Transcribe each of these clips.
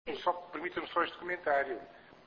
Permita-me só este comentário.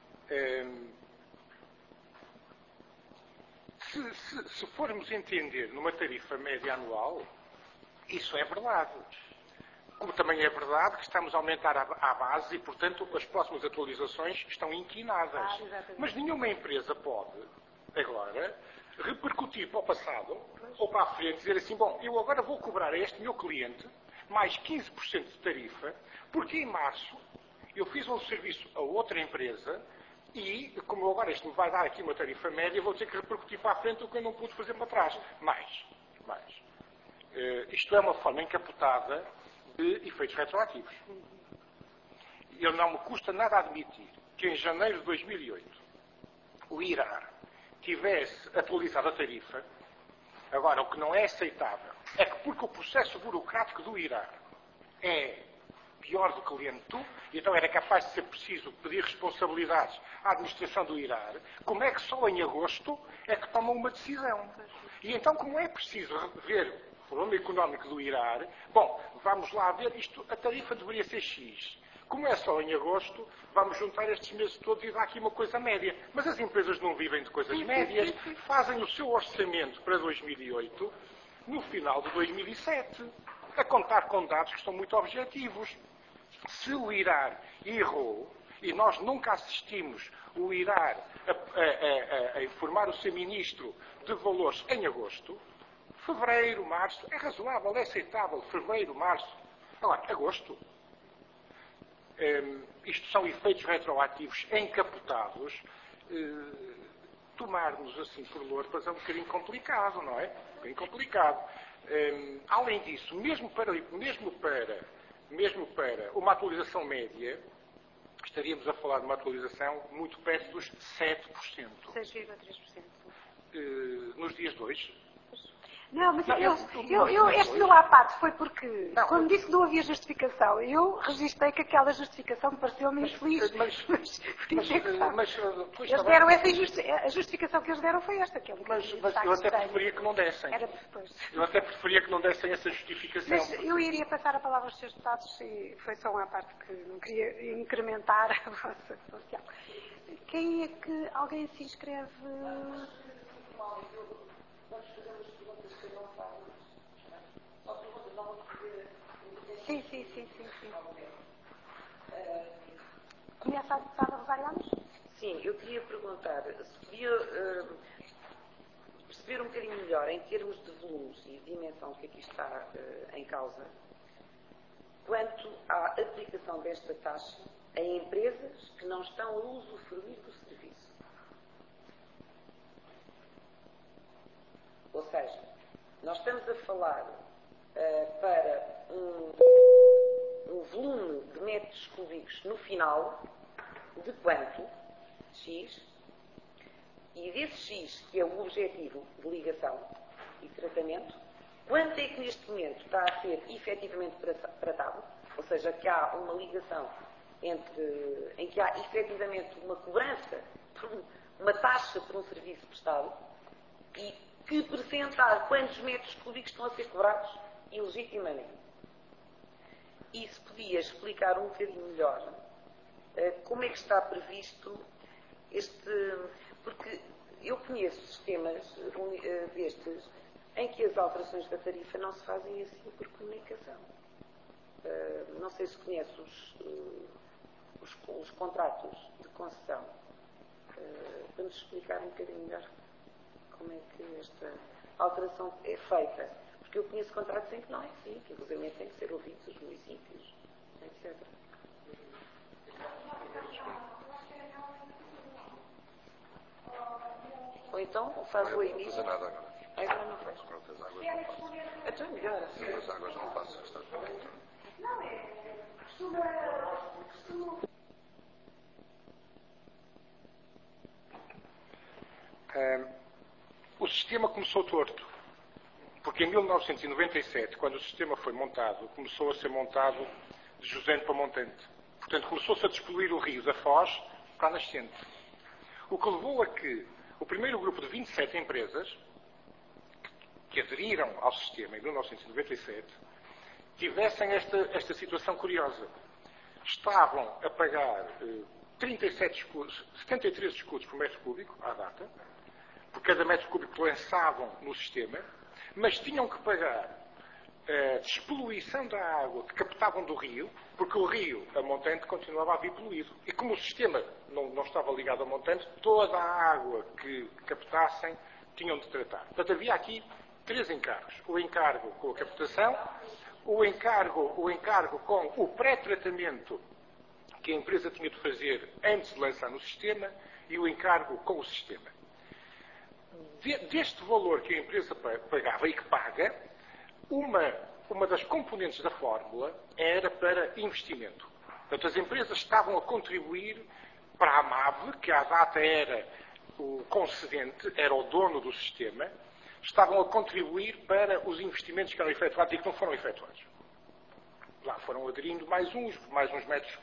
Se formos entender numa tarifa média anual, isso é verdade. Como também é verdade que estamos a aumentar a base e, portanto, as próximas atualizações estão inquinadas. Mas nenhuma empresa pode, agora, repercutir para o passado ou para a frente, dizer assim, bom, eu agora vou cobrar a este meu cliente mais 15% de tarifa, porque em março eu fiz um serviço a outra empresa e, como agora isto me vai dar aqui uma tarifa média, vou ter que repercutir para a frente o que eu não pude fazer para trás. Mais. Isto é uma forma encapotada de efeitos retroativos. Eu não me custa nada admitir que em janeiro de 2008 o IRAR tivesse atualizado a tarifa. Agora, o que não é aceitável é que, porque o processo burocrático do IRAR é pior do que lento, e então era capaz de ser preciso pedir responsabilidades à administração do IRAR, como é que só em agosto é que tomam uma decisão? E então, como é preciso rever o problema económico do IRAR, bom, vamos lá ver, a tarifa deveria ser X. Como é só em agosto, vamos juntar estes meses todos e dar aqui uma coisa média. Mas as empresas não vivem de coisas médias, fazem o seu orçamento para 2008 no final de 2007, a contar com dados que são muito objetivos. Se o IRAR errou, e nós nunca assistimos o IRAR a informar o seu ministro de valores em agosto, fevereiro, março, é razoável, é aceitável, fevereiro, março. Agora, agosto. Isto são efeitos retroativos encapotados. Tomar-nos assim por lorpas é um bocadinho complicado, não é? Um bocadinho complicado. Além disso, mesmo para uma atualização média, estaríamos a falar de uma atualização muito perto dos 7%. 6,3%. Nos dias de hoje. Não, mas este meu à parte foi porque, quando disse que não havia justificação, eu registrei que aquela justificação me pareceu-me infeliz. Eles deram a justificação que eles deram foi esta. Que mas eu até preferia que não dessem. Eu até preferia que não dessem essa justificação. Mas eu iria passar a palavra aos Srs. Deputados e foi só uma parte que não queria incrementar a vossa social. Quem é que alguém se inscreve? Vamos fazer umas perguntas que não fazem. Só perguntas, não vamos fazer. Sim. Começa a deputada Rosário Alves? Sim, eu queria perguntar se podia perceber um bocadinho melhor, em termos de volumes e dimensão que aqui está em causa, quanto à aplicação desta taxa em empresas que não estão a usufruir do serviço. Ou seja, nós estamos a falar para um volume de metros cúbicos no final de quanto? X. E desse X, que é o objetivo de ligação e tratamento, quanto é que neste momento está a ser efetivamente tratado? Ou seja, que há uma ligação em que há efetivamente uma cobrança, uma taxa por um serviço prestado e que percentagem, quantos metros cúbicos estão a ser cobrados ilegitimamente. E se podia explicar um bocadinho melhor como é que está previsto porque eu conheço sistemas destes em que as alterações da tarifa não se fazem assim por comunicação. Não sei se conhece os contratos de concessão. Para nos explicar um bocadinho melhor como é que esta alteração é feita. Porque eu conheço contratos em que não é assim, que inclusive têm que ser ouvidos os municípios, etc. Ou então faz o início. Não faz nada agora. Agora não faz. Pronto, as águas não passam. Então melhor. As águas não passam. Está tudo. Não, costuma. O sistema começou torto, porque em 1997, quando o sistema foi montado, começou a ser montado de jusante para montante. Portanto, começou-se a despoluir o rio da Foz para a nascente. O que levou a que o primeiro grupo de 27 empresas que aderiram ao sistema em 1997 tivessem esta situação curiosa. estavam a pagar 73 escudos por metro cúbico, à data, por cada metro cúbico que lançavam no sistema, mas tinham que pagar a despoluição da água que captavam do rio, porque o rio, a montante, continuava a vir poluído. E como o sistema não estava ligado ao montante, toda a água que captassem tinham de tratar. Portanto, havia aqui 3 encargos. O encargo com a captação, o encargo com o pré-tratamento que a empresa tinha de fazer antes de lançar no sistema e o encargo com o sistema. Deste valor que a empresa pagava e que paga, uma das componentes da fórmula era para investimento. Portanto, as empresas estavam a contribuir para a AMAV, que à data era o concedente, era o dono do sistema, estavam a contribuir para os investimentos que eram efetuados e que não foram efetuados. Lá foram aderindo mais uns metros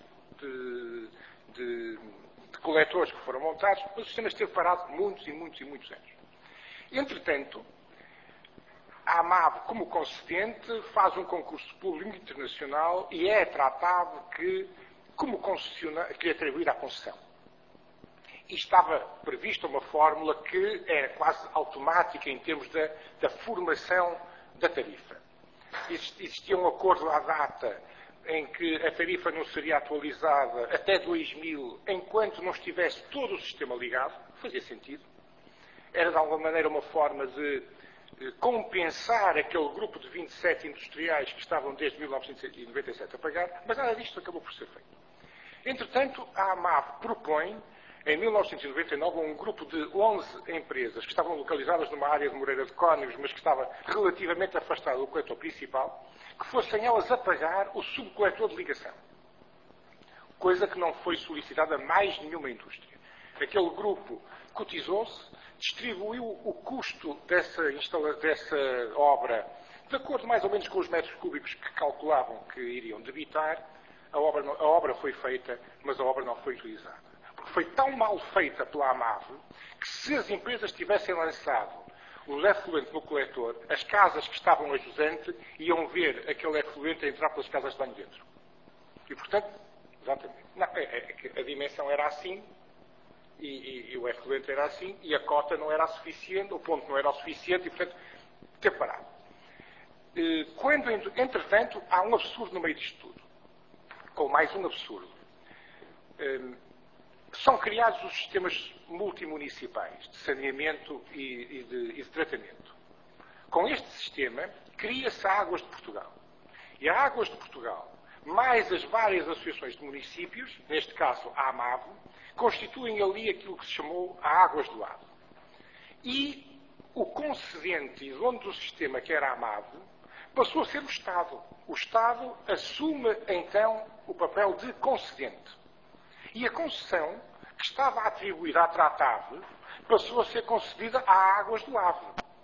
de coletores que foram montados, mas o sistema esteve parado muitos e muitos e muitos anos. Entretanto, a AMAV, como concedente, faz um concurso público internacional e é tratado como concessionário, que é atribuído à concessão. E estava prevista uma fórmula que era quase automática em termos da formação da tarifa. Existia um acordo à data em que a tarifa não seria atualizada até 2000, enquanto não estivesse todo o sistema ligado. Fazia sentido. Era, de alguma maneira, uma forma de compensar aquele grupo de 27 industriais que estavam desde 1997 a pagar, mas nada disto acabou por ser feito. Entretanto, a AMAV propõe, em 1999, um grupo de 11 empresas que estavam localizadas numa área de Moreira de Cónegos, mas que estava relativamente afastada do coletor principal, que fossem elas a pagar o subcoletor de ligação. Coisa que não foi solicitada a mais nenhuma indústria. Aquele grupo cotizou-se, distribuiu o custo dessa obra de acordo mais ou menos com os metros cúbicos que calculavam que iriam debitar. A obra foi feita, mas a obra não foi utilizada. Porque foi tão mal feita pela AMAV que se as empresas tivessem lançado o efluente no coletor, as casas que estavam a jusante iam ver aquele efluente a entrar pelas casas de banho dentro. E, portanto, exatamente, a dimensão era assim, e o efluente era assim, e a cota não era suficiente, o ponto não era o suficiente, e, portanto, ter parado. Quando, entretanto, há um absurdo no meio disto tudo. Com mais um absurdo. São criados os sistemas multimunicipais de saneamento e de tratamento. Com este sistema, cria-se a Águas de Portugal. E a Águas de Portugal, mais as várias associações de municípios, neste caso a AMAV, constituem ali aquilo que se chamou a Águas do Ave. E o concedente e dono do sistema, que era a AMAV, passou a ser o Estado. O Estado assume, então, o papel de concedente. E a concessão, que estava atribuída à Tratave, passou a ser concedida à Águas do Ave.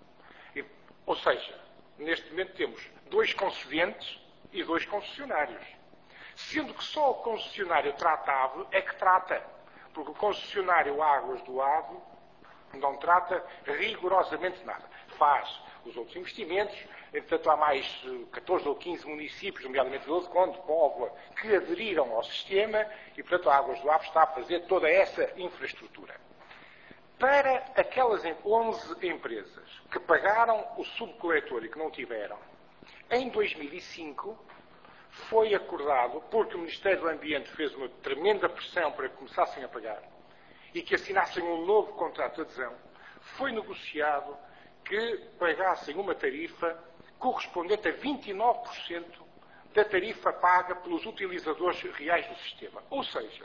Ou seja, neste momento temos 2 concedentes e 2 concessionários. Sendo que só o concessionário Tratave é que trata. Porque o concessionário Águas do Ave não trata rigorosamente nada. Faz os outros investimentos, entretanto há mais 14 ou 15 municípios, nomeadamente Vila de Conde, Póvoa, que aderiram ao sistema e, portanto, a Águas do Ave está a fazer toda essa infraestrutura. Para aquelas 11 empresas que pagaram o subcoletor e que não tiveram, em 2005 foi acordado, porque o Ministério do Ambiente fez uma tremenda pressão para que começassem a pagar e que assinassem um novo contrato de adesão, foi negociado que pagassem uma tarifa correspondente a 29% da tarifa paga pelos utilizadores reais do sistema. Ou seja,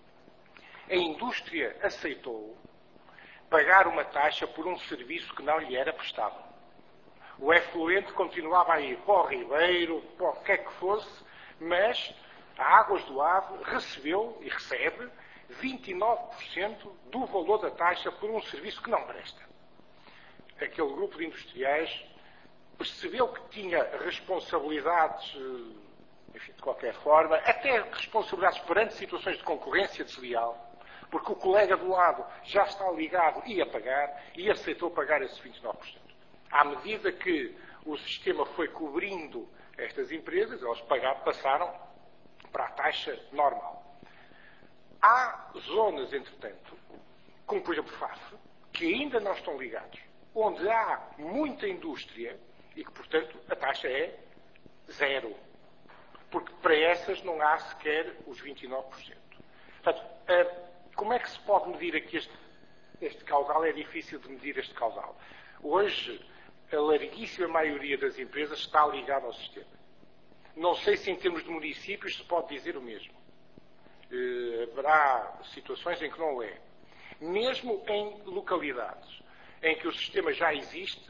a indústria aceitou pagar uma taxa por um serviço que não lhe era prestado. O efluente continuava a ir para o Ribeiro, para o que é que fosse, mas a Águas do Ave recebeu e recebe 29% do valor da taxa por um serviço que não presta. Aquele grupo de industriais percebeu que tinha responsabilidades, enfim, de qualquer forma, até responsabilidades perante situações de concorrência desleal, porque o colega do lado já está ligado e a pagar, e aceitou pagar esses 29%. À medida que o sistema foi cobrindo estas empresas, elas passaram para a taxa normal. Há zonas, entretanto, como por exemplo FAF, que ainda não estão ligados, onde há muita indústria e que, portanto, a taxa é zero. Porque para essas não há sequer os 29%. Portanto, como é que se pode medir aqui este causal? É difícil de medir este causal. Hoje, a larguíssima maioria das empresas está ligada ao sistema. Não sei se em termos de municípios se pode dizer o mesmo. Haverá situações em que não é. Mesmo em localidades em que o sistema já existe,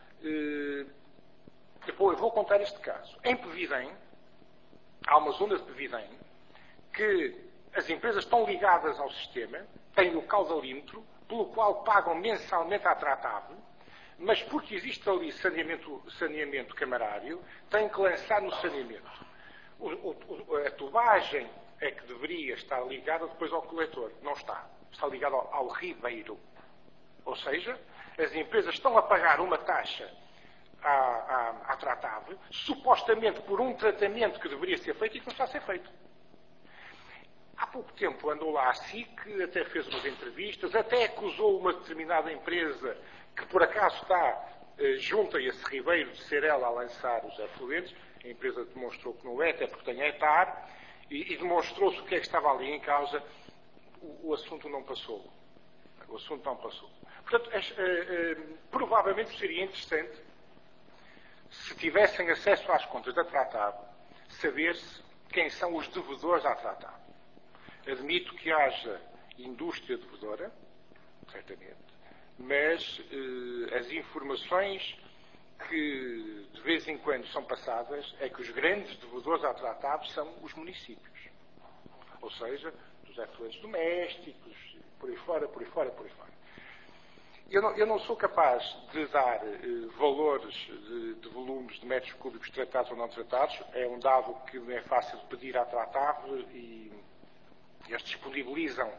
eu vou contar este caso. Em Pevidém, há uma zona de Pevidém que as empresas estão ligadas ao sistema, têm o causalímetro, pelo qual pagam mensalmente à Tratav, mas porque existe ali saneamento camarário, têm que lançar no saneamento. A tubagem é que deveria estar ligada depois ao coletor. Não está. Está ligada ao ribeiro. Ou seja, as empresas estão a pagar uma taxa à Tratav, supostamente por um tratamento que deveria ser feito e que não está a ser feito. Há pouco tempo andou lá a SIC, até fez umas entrevistas, até acusou uma determinada empresa que por acaso está junto a esse ribeiro de ser ela a lançar os efluentes. A empresa demonstrou que não é, até porque tem etar, e demonstrou-se o que é que estava ali em causa. O assunto não passou. O assunto não passou. Portanto, provavelmente seria interessante, se tivessem acesso às contas da Tratav, saber-se quem são os devedores à Tratav. Admito que haja indústria devedora, certamente, mas as informações que de vez em quando são passadas é que os grandes devedores à Tratav são os municípios. Ou seja, dos efluentes domésticos, por aí fora, por aí fora, por aí fora. Eu não sou capaz de dar valores de volumes de metros cúbicos tratados ou não tratados. É um dado que não é fácil de pedir à Tratav e eles disponibilizam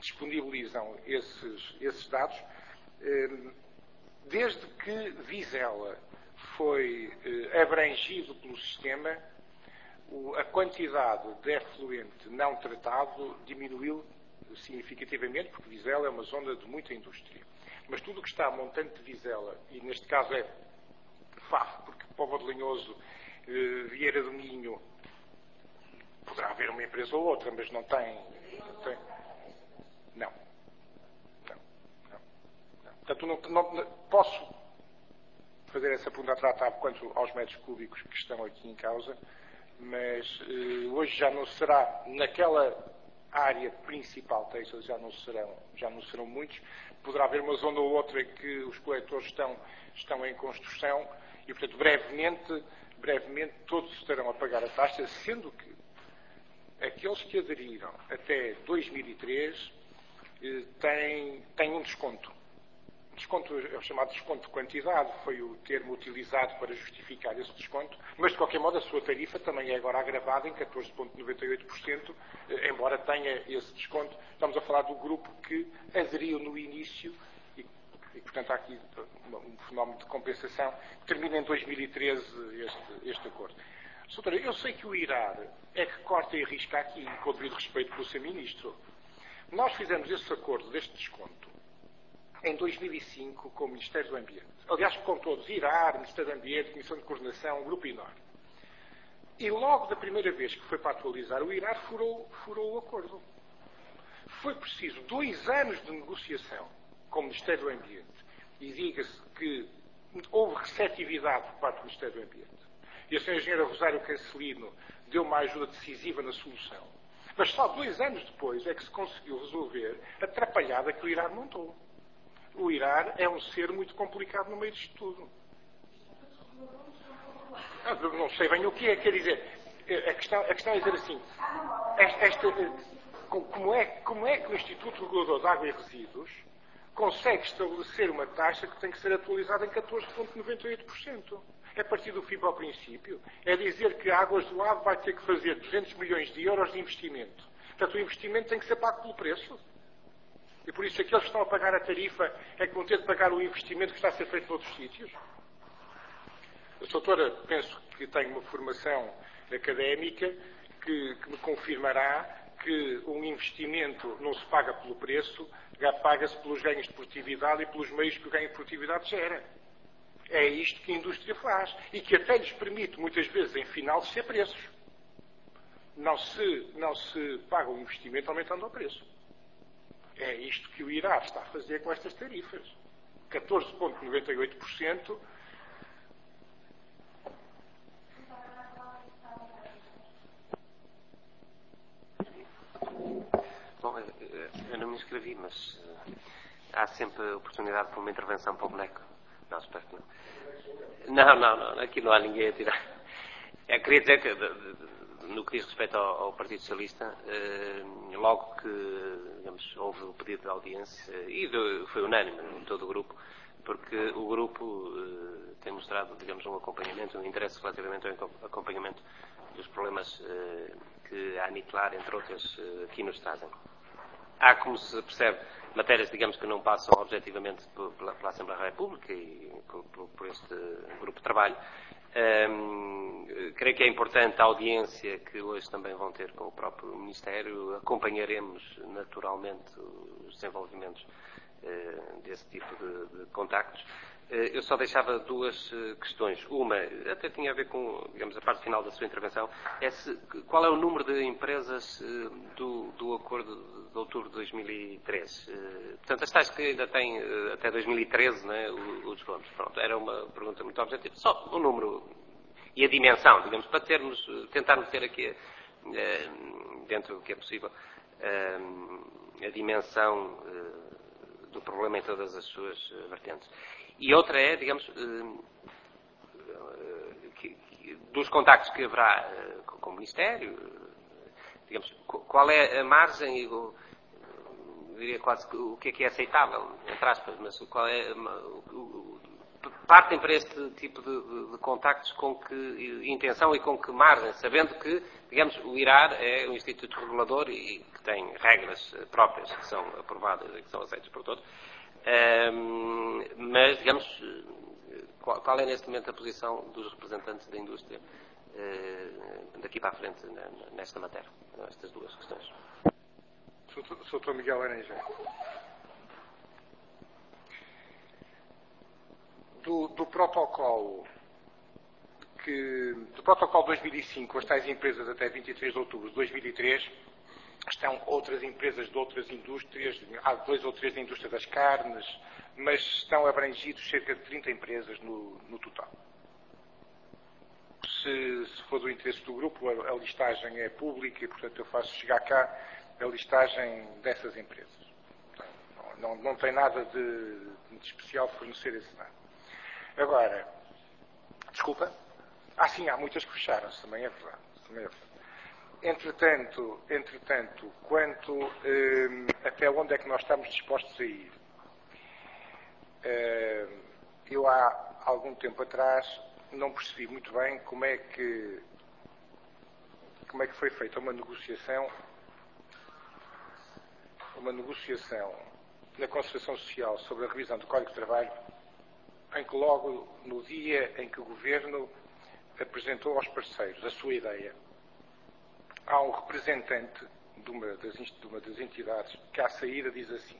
esses dados. Desde que Vizela foi abrangido pelo sistema, a quantidade de efluente não tratado diminuiu significativamente, porque Vizela é uma zona de muita indústria. Mas tudo o que está a montante de Vizela, e neste caso é FAF, porque Póvoa de Lanhoso, Vieira do Minho, poderá haver uma empresa ou outra, mas não tem. Não. Portanto, não posso fazer essa pergunta à Tratav quanto aos metros cúbicos que estão aqui em causa, mas hoje já não será, naquela área principal textil, já não serão muitos. Poderá haver uma zona ou outra em que os coletores estão em construção e, portanto, brevemente todos estarão a pagar a taxa, sendo que aqueles que aderiram até 2003 têm um desconto. Desconto é o chamado desconto de quantidade, foi o termo utilizado para justificar esse desconto, mas de qualquer modo a sua tarifa também é agora agravada em 14,98%, embora tenha esse desconto. Estamos a falar do grupo que aderiu no início e portanto há aqui um fenómeno de compensação. Termina em 2013 este acordo. Doutora, eu sei que o IRAR é que corta e arrisca aqui, com o devido respeito pelo seu ministro. Nós fizemos esse acordo deste desconto em 2005 com o Ministério do Ambiente. Aliás, com todos, IRAR, Ministério do Ambiente, Comissão de Coordenação, um grupo enorme. E logo da primeira vez que foi para atualizar, o IRAR furou o acordo. Foi preciso 2 anos de negociação com o Ministério do Ambiente. E diga-se que houve receptividade por parte do Ministério do Ambiente. E a Sra. Engenheira Rosário Cancelino deu uma ajuda decisiva na solução. Mas só 2 anos depois é que se conseguiu resolver a atrapalhada que o IRAR montou. O IRAR é um ser muito complicado no meio disto tudo. Não sei bem o que é, quer dizer, a questão é dizer assim, como é que o Instituto Regulador de Água e Resíduos consegue estabelecer uma taxa que tem que ser atualizada em 14,98%? É partir do fim para o princípio. É dizer que a Águas do Lado vai ter que fazer 200 milhões de euros de investimento. Portanto, o investimento tem que ser pago pelo preço. E por isso aqueles que estão a pagar a tarifa é que vão ter de pagar o investimento que está a ser feito noutros sítios. A doutora, penso que tem uma formação académica que me confirmará que um investimento não se paga pelo preço, paga-se pelos ganhos de produtividade e pelos meios que o ganho de produtividade gera. É isto que a indústria faz e que até lhes permite, muitas vezes, em final, descer preços. Não se paga o investimento aumentando o preço. É isto que o IRAR está a fazer com estas tarifas. 14,98%. Bom, eu não me inscrevi, mas há sempre oportunidade para uma intervenção para o boneco. Não, espero que não. Não, aqui não há ninguém a tirar. Queria dizer que, no que diz respeito ao Partido Socialista, logo que, digamos, houve o pedido de audiência, e foi unânime em todo o grupo, porque o grupo tem mostrado, digamos, um acompanhamento, um interesse relativamente ao acompanhamento dos problemas que a Aniquilar, entre outras, aqui nos trazem. Há, como se percebe, matérias, digamos, que não passam objetivamente pela Assembleia da República e por este grupo de trabalho. Creio que é importante a audiência que hoje também vão ter com o próprio Ministério. Acompanharemos naturalmente os desenvolvimentos desse tipo de contactos. Eu só deixava duas questões. Uma, até tinha a ver com, digamos, a parte final da sua intervenção, qual é o número de empresas do acordo de outubro de 2003? Portanto, as tais que ainda têm até 2013, não é, os descontos. Pronto, era uma pergunta muito objetiva. Só o número e a dimensão, digamos, para tentarmos ter aqui, dentro do que é possível, a dimensão do problema em todas as suas vertentes. E outra é, digamos, dos contactos que haverá com o Ministério, digamos, qual é a margem, eu diria quase o que é aceitável, entre aspas, mas qual é, partem para este tipo de contactos com que intenção e com que margem, sabendo que, digamos, o IRAR é um instituto regulador e que tem regras próprias que são aprovadas e que são aceitas por todos. Mas, digamos, qual é neste momento a posição dos representantes da indústria daqui para a frente nesta matéria? Estas duas questões. Sr. Miguel Aranja. Do protocolo 2005, as tais empresas até 23 de outubro de 2003, estão outras empresas de outras indústrias, há 2 ou 3 da indústria das carnes, mas estão abrangidos cerca de 30 empresas no total. Se for do interesse do grupo, a listagem é pública e, portanto, eu faço chegar cá a listagem dessas empresas. Não tem nada de especial fornecer esse dado. Agora, desculpa? Sim, há muitas que fecharam-se, também é verdade. Entretanto, quanto até onde é que nós estamos dispostos a ir? Eu há algum tempo atrás não percebi muito bem como é que foi feita uma negociação na Concertação Social sobre a revisão do Código de Trabalho, em que logo no dia em que o Governo apresentou aos parceiros a sua ideia, há um representante de uma das entidades que à saída diz assim: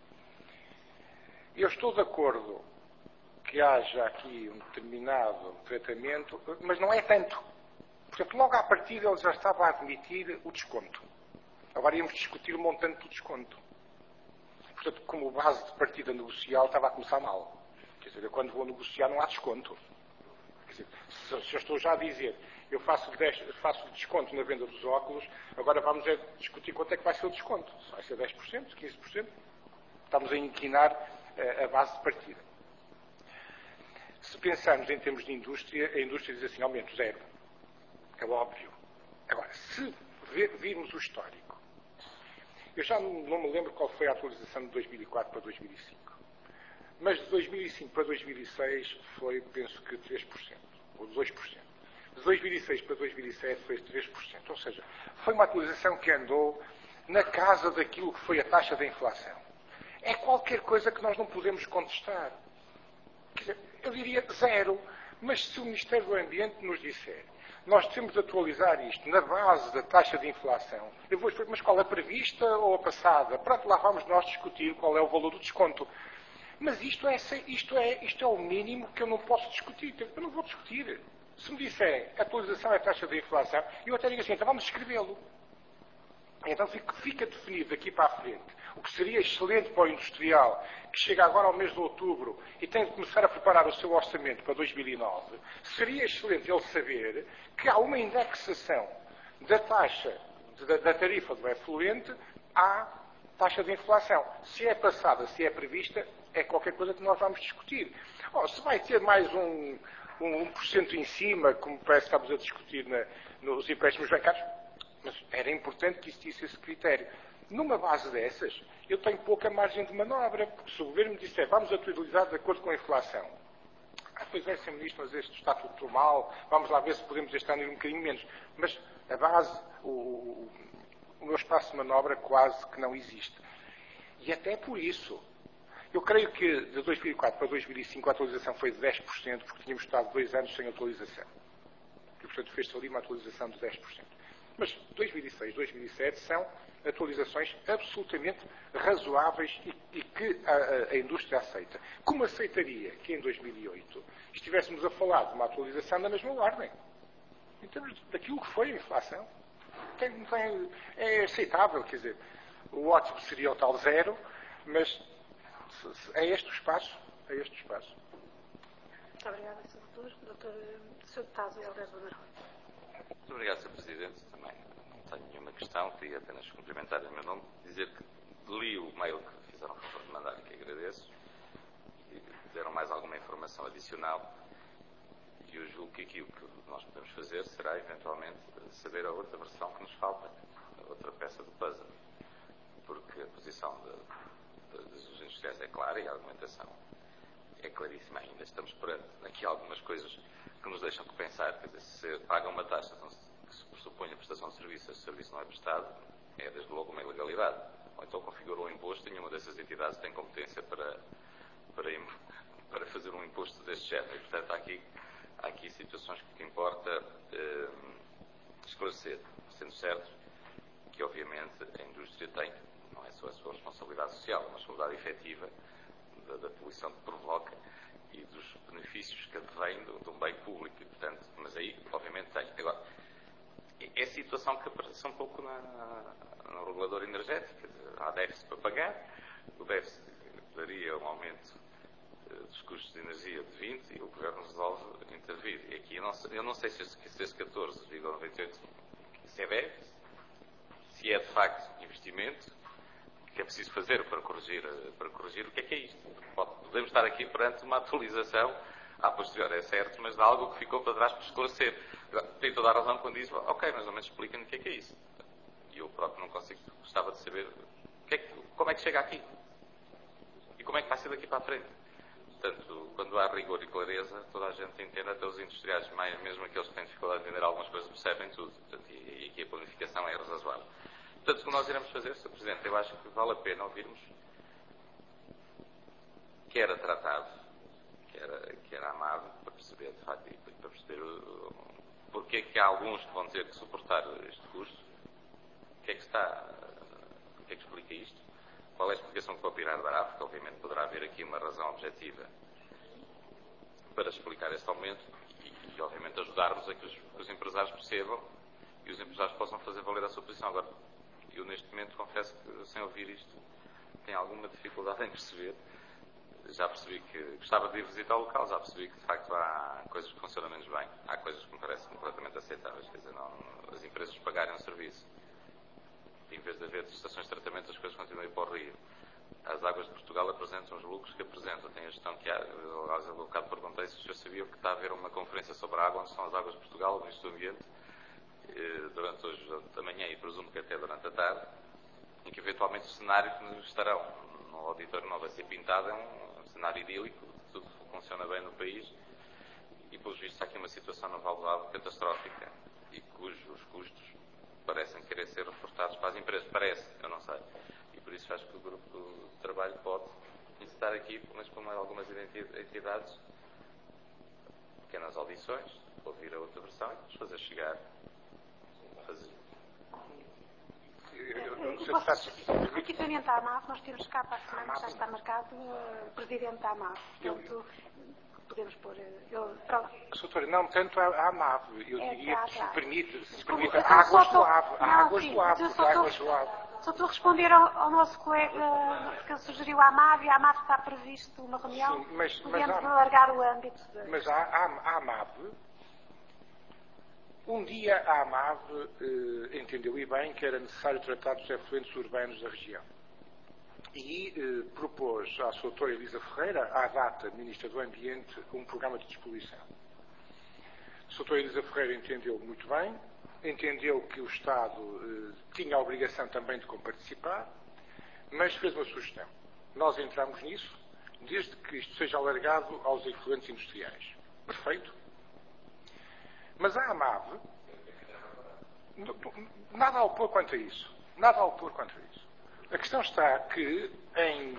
eu estou de acordo que haja aqui um determinado tratamento, mas não é tanto. Portanto, logo à partida ele já estava a admitir o desconto. Agora íamos discutir o montante do desconto. Portanto, como base de partida negocial estava a começar mal. Quer dizer, eu quando vou negociar não há desconto. Quer dizer, se eu estou já a dizer, eu faço desconto na venda dos óculos, agora vamos discutir quanto é que vai ser o desconto. Se vai ser 10%, 15%. Estamos a inquinar a base de partida. Se pensarmos em termos de indústria, a indústria diz assim, aumento zero. É óbvio. Agora, se virmos o histórico, eu já não me lembro qual foi a atualização de 2004 para 2005. Mas de 2005 para 2006 foi, penso que 3%, ou 2%. De 2006 para 2007 foi 3%. Ou seja, foi uma atualização que andou na casa daquilo que foi a taxa da inflação. É qualquer coisa que nós não podemos contestar. Quer dizer, eu diria zero, mas se o Ministério do Ambiente nos disser nós temos de atualizar isto na base da taxa de inflação. Eu vou explicar, mas qual é a prevista ou a passada? Pronto, lá vamos nós discutir qual é o valor do desconto. Mas isto é o mínimo que eu não posso discutir. Eu não vou discutir. Se me disser atualização é a taxa de inflação, eu até digo assim, então vamos escrevê-lo. Então fica definido daqui para a frente, o que seria excelente para o industrial, que chega agora ao mês de outubro e tem de começar a preparar o seu orçamento para 2009, seria excelente ele saber que há uma indexação da taxa, da tarifa do efluente à taxa de inflação. Se é passada, se é prevista, é qualquer coisa que nós vamos discutir. Se vai ter mais um 1% em cima, como parece que estamos a discutir nos empréstimos bancários, mas era importante que existisse esse critério. Numa base dessas, eu tenho pouca margem de manobra, porque se o Governo me disser vamos atualizar de acordo com a inflação. Pois é, Sr. Ministro, mas este está tudo mal, vamos lá ver se podemos este ano ir um bocadinho menos. Mas a base, o meu espaço de manobra quase que não existe. E até por isso, eu creio que de 2004 para 2005 a atualização foi de 10%, porque tínhamos estado 2 anos sem atualização. E, portanto, fez-se ali uma atualização de 10%. Mas 2006, 2007 são atualizações absolutamente razoáveis e que a indústria aceita. Como aceitaria que em 2008 estivéssemos a falar de uma atualização da mesma ordem? Em termos daquilo que foi a inflação. É aceitável, quer dizer, o ótimo seria o tal zero, mas é este o espaço. É este o espaço. Muito obrigada, Sr. Doutor. Sr. Deputado Helder Bonarão. Muito obrigado, Sr. Presidente. Também não tenho nenhuma questão, queria apenas cumprimentar em meu nome, dizer que li o mail que fizeram favor de mandar e que agradeço, e deram mais alguma informação adicional, e eu julgo que aqui o que nós podemos fazer será, eventualmente, saber a outra versão que nos falta, a outra peça do puzzle, porque a posição dos industriais é clara e a argumentação é claríssima. Ainda estamos perante aqui algumas coisas que nos deixam que pensar, quer dizer, se paga uma taxa que se pressupõe a prestação de serviço, se o serviço não é prestado, é desde logo uma ilegalidade. Ou então configura um imposto e nenhuma dessas entidades tem competência para fazer um imposto deste género. E, portanto, há aqui situações que importa esclarecer, sendo certo que, obviamente, a indústria tem, não é só a sua responsabilidade social, mas a responsabilidade efetiva da poluição que provoca e dos benefícios que advêm de um bem público. E, portanto, mas aí, obviamente, tem. Agora, é a situação que aparece um pouco no regulador energético. Há déficit para pagar, o déficit daria um aumento dos custos de energia de 20% e o Governo resolve intervir. E aqui eu não sei se esse 14,98% se é déficit, se é de facto investimento, o que é preciso fazer para corrigir o que é isto. Podemos estar aqui perante uma atualização a posterior, é certo, mas de algo que ficou para trás por esclarecer. Tem toda a razão quando diz, ok, mais ou menos explica-me o que é isso. E eu próprio não consigo, gostava de saber como é que chega aqui e como é que vai ser daqui para a frente. Portanto, quando há rigor e clareza, toda a gente entende, até os industriais, mesmo aqueles que têm dificuldade de entender algumas coisas, percebem tudo. Portanto, e aqui a planificação é razoável. Portanto, o que nós iremos fazer, Sr. Presidente, eu acho que vale a pena ouvirmos que era tratado, que era amado, para perceber, de facto, e para perceber porque é que há alguns que vão ter que suportar este custo, o que é que explica isto, qual é a explicação que pode tirar dará, porque obviamente poderá haver aqui uma razão objetiva para explicar este aumento e obviamente ajudar-nos a que os empresários percebam e os empresários possam fazer valer a sua posição. Agora, eu neste momento confesso que sem ouvir isto tenho alguma dificuldade em perceber. Já percebi que gostava de ir visitar o local, já percebi que de facto há coisas que funcionam menos bem, há coisas que me parecem completamente aceitáveis, quer dizer, as empresas pagarem um serviço, em vez de haver estações de tratamento, as coisas continuam a ir para o rio. As águas de Portugal apresentam os lucros que apresentam, tem a gestão que há. Aliás, eu há bocado perguntei se o senhor sabia que está a haver uma conferência sobre a água, onde estão as águas de Portugal, o Ministro do Ambiente, durante hoje da manhã e presumo que até durante a tarde, em que eventualmente o cenário que estarão no auditório não vai ser pintado é um cenário idílico, tudo funciona bem no país e, pelos vistos, há aqui uma situação no Val do Ave catastrófica e cujos custos parecem querer ser reportados para as empresas. Parece, eu não sei. E por isso acho que o grupo de trabalho pode incitar aqui, mas com algumas entidades, pequenas audições, ouvir a outra versão e depois fazer chegar. Relativamente à AMAV, nós temos cá para a semana, já está marcado, o Presidente da AMAV. Portanto, podemos pôr. Doutora, não tanto a AMAV, eu diria, se permite, águas do Ave. Só estou a responder ao nosso colega que sugeriu a AMAV, e a AMAV está previsto uma reunião, podemos alargar o âmbito. Mas a AMAV, um dia a AMAV entendeu e bem que era necessário tratar dos efluentes urbanos da região. E propôs à sua doutora Elisa Ferreira, à data Ministra do Ambiente, um programa de despoluição. A sua doutora Elisa Ferreira entendeu muito bem, entendeu que o Estado tinha a obrigação também de comparticipar, mas fez uma sugestão. Nós entramos nisso, desde que isto seja alargado aos efluentes industriais. Perfeito. Mas a AMAV, nada a opor quanto a isso. A questão está que em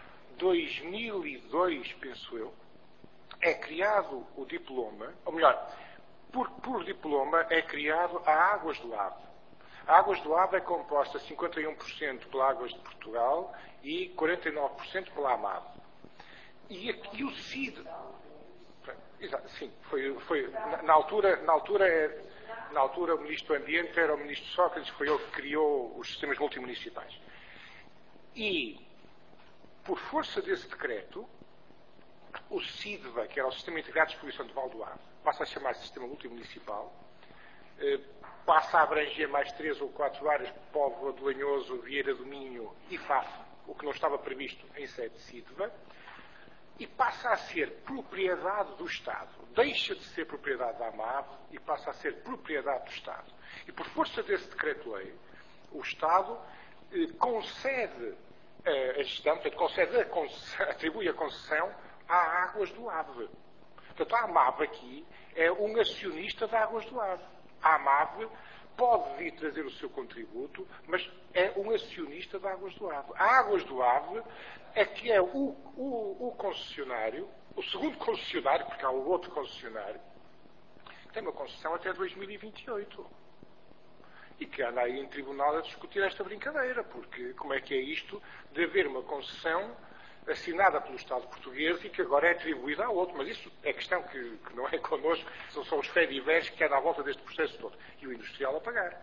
2002, penso eu, é criado o diploma, ou melhor, por diploma é criado a Águas do Ave. A Águas do Ave é composta 51% pela Águas de Portugal e 49% pela AMAV. E o CID... Sim, foi na altura o Ministro do Ambiente era o Ministro Sócrates, foi ele que criou os sistemas multimunicipais. E, por força desse decreto, o SIDVA, que era o Sistema Integrado de Despoluição de Val do Ave, passa a chamar-se Sistema Multimunicipal, passa a abranger mais 3 ou 4 áreas: Póvoa de Lanhoso, Vieira do Minho e Faf, o que não estava previsto em sede de SIDVA, e passa a ser propriedade do Estado. Deixa de ser propriedade da AMAV e passa a ser propriedade do Estado. E por força desse decreto-lei, o Estado concede a gestão, portanto, atribui a concessão a Águas do Ave. Portanto, a AMAV aqui é um acionista da Águas do Ave. A AMAV pode vir trazer o seu contributo, mas é um acionista da Águas do Ave. A Águas do Ave é que é o concessionário, o segundo concessionário, porque há o outro concessionário, que tem uma concessão até 2028. E que anda aí em tribunal a discutir esta brincadeira, porque como é que é isto de haver uma concessão assinada pelo Estado português e que agora é atribuída a outro? Mas isso é questão que não é connosco, são os fediveres que andam à volta deste processo todo. E o industrial a pagar.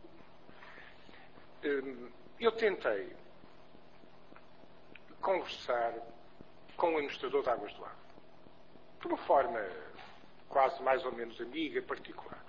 Eu tentei conversar com o administrador de Águas do Ave, de uma forma quase mais ou menos amiga, particular.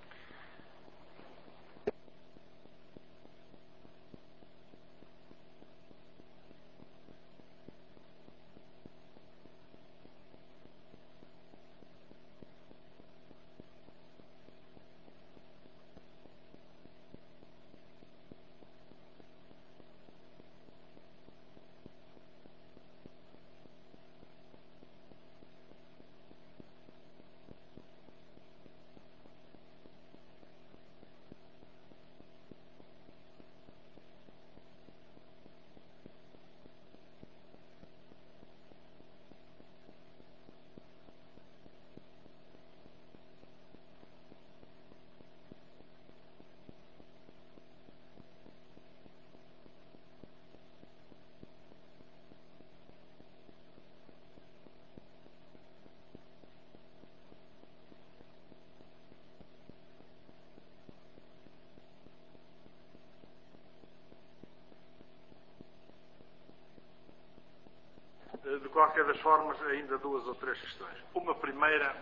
De qualquer das formas, ainda 2 ou 3 questões. Uma primeira,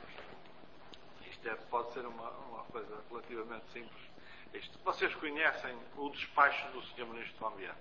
pode ser uma coisa relativamente simples. Vocês conhecem o despacho do Sr. Ministro do Ambiente?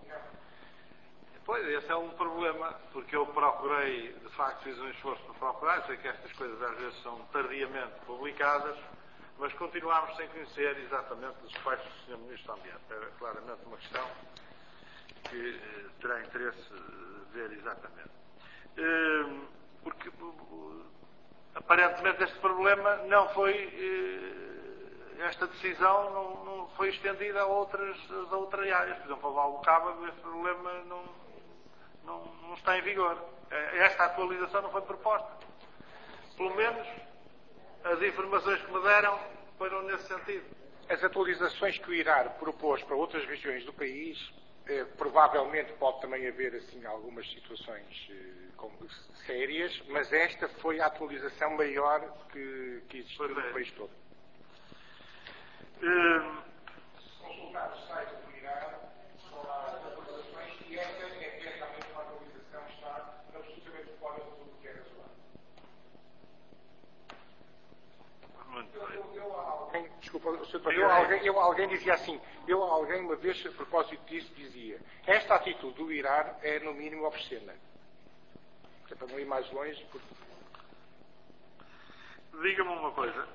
Pois, esse é um problema, porque eu procurei, de facto fiz um esforço para procurar, sei que estas coisas às vezes são tardiamente publicadas, mas continuámos sem conhecer exatamente o despacho do Sr. Ministro do Ambiente. Era claramente uma questão que terá interesse ver exatamente. Porque aparentemente este problema não foi, esta decisão não foi estendida a outras áreas. Por exemplo, a Val do Cabo, este problema não está em vigor. Esta atualização não foi proposta. Pelo menos as informações que me deram foram nesse sentido. As atualizações que o IRAR propôs para outras regiões do país, provavelmente pode também haver assim algumas situações sérias, mas esta foi a atualização maior que existiu no país todo. Consultar o site do IRAR, são lá as atualizações, e esta é realmente uma atualização que está absolutamente fora de tudo que é razoável. Alguém dizia assim, alguém uma vez, a propósito disso, dizia, esta atitude do IRAR é no mínimo obscena. Para não ir mais longe, porque... Diga-me uma coisa.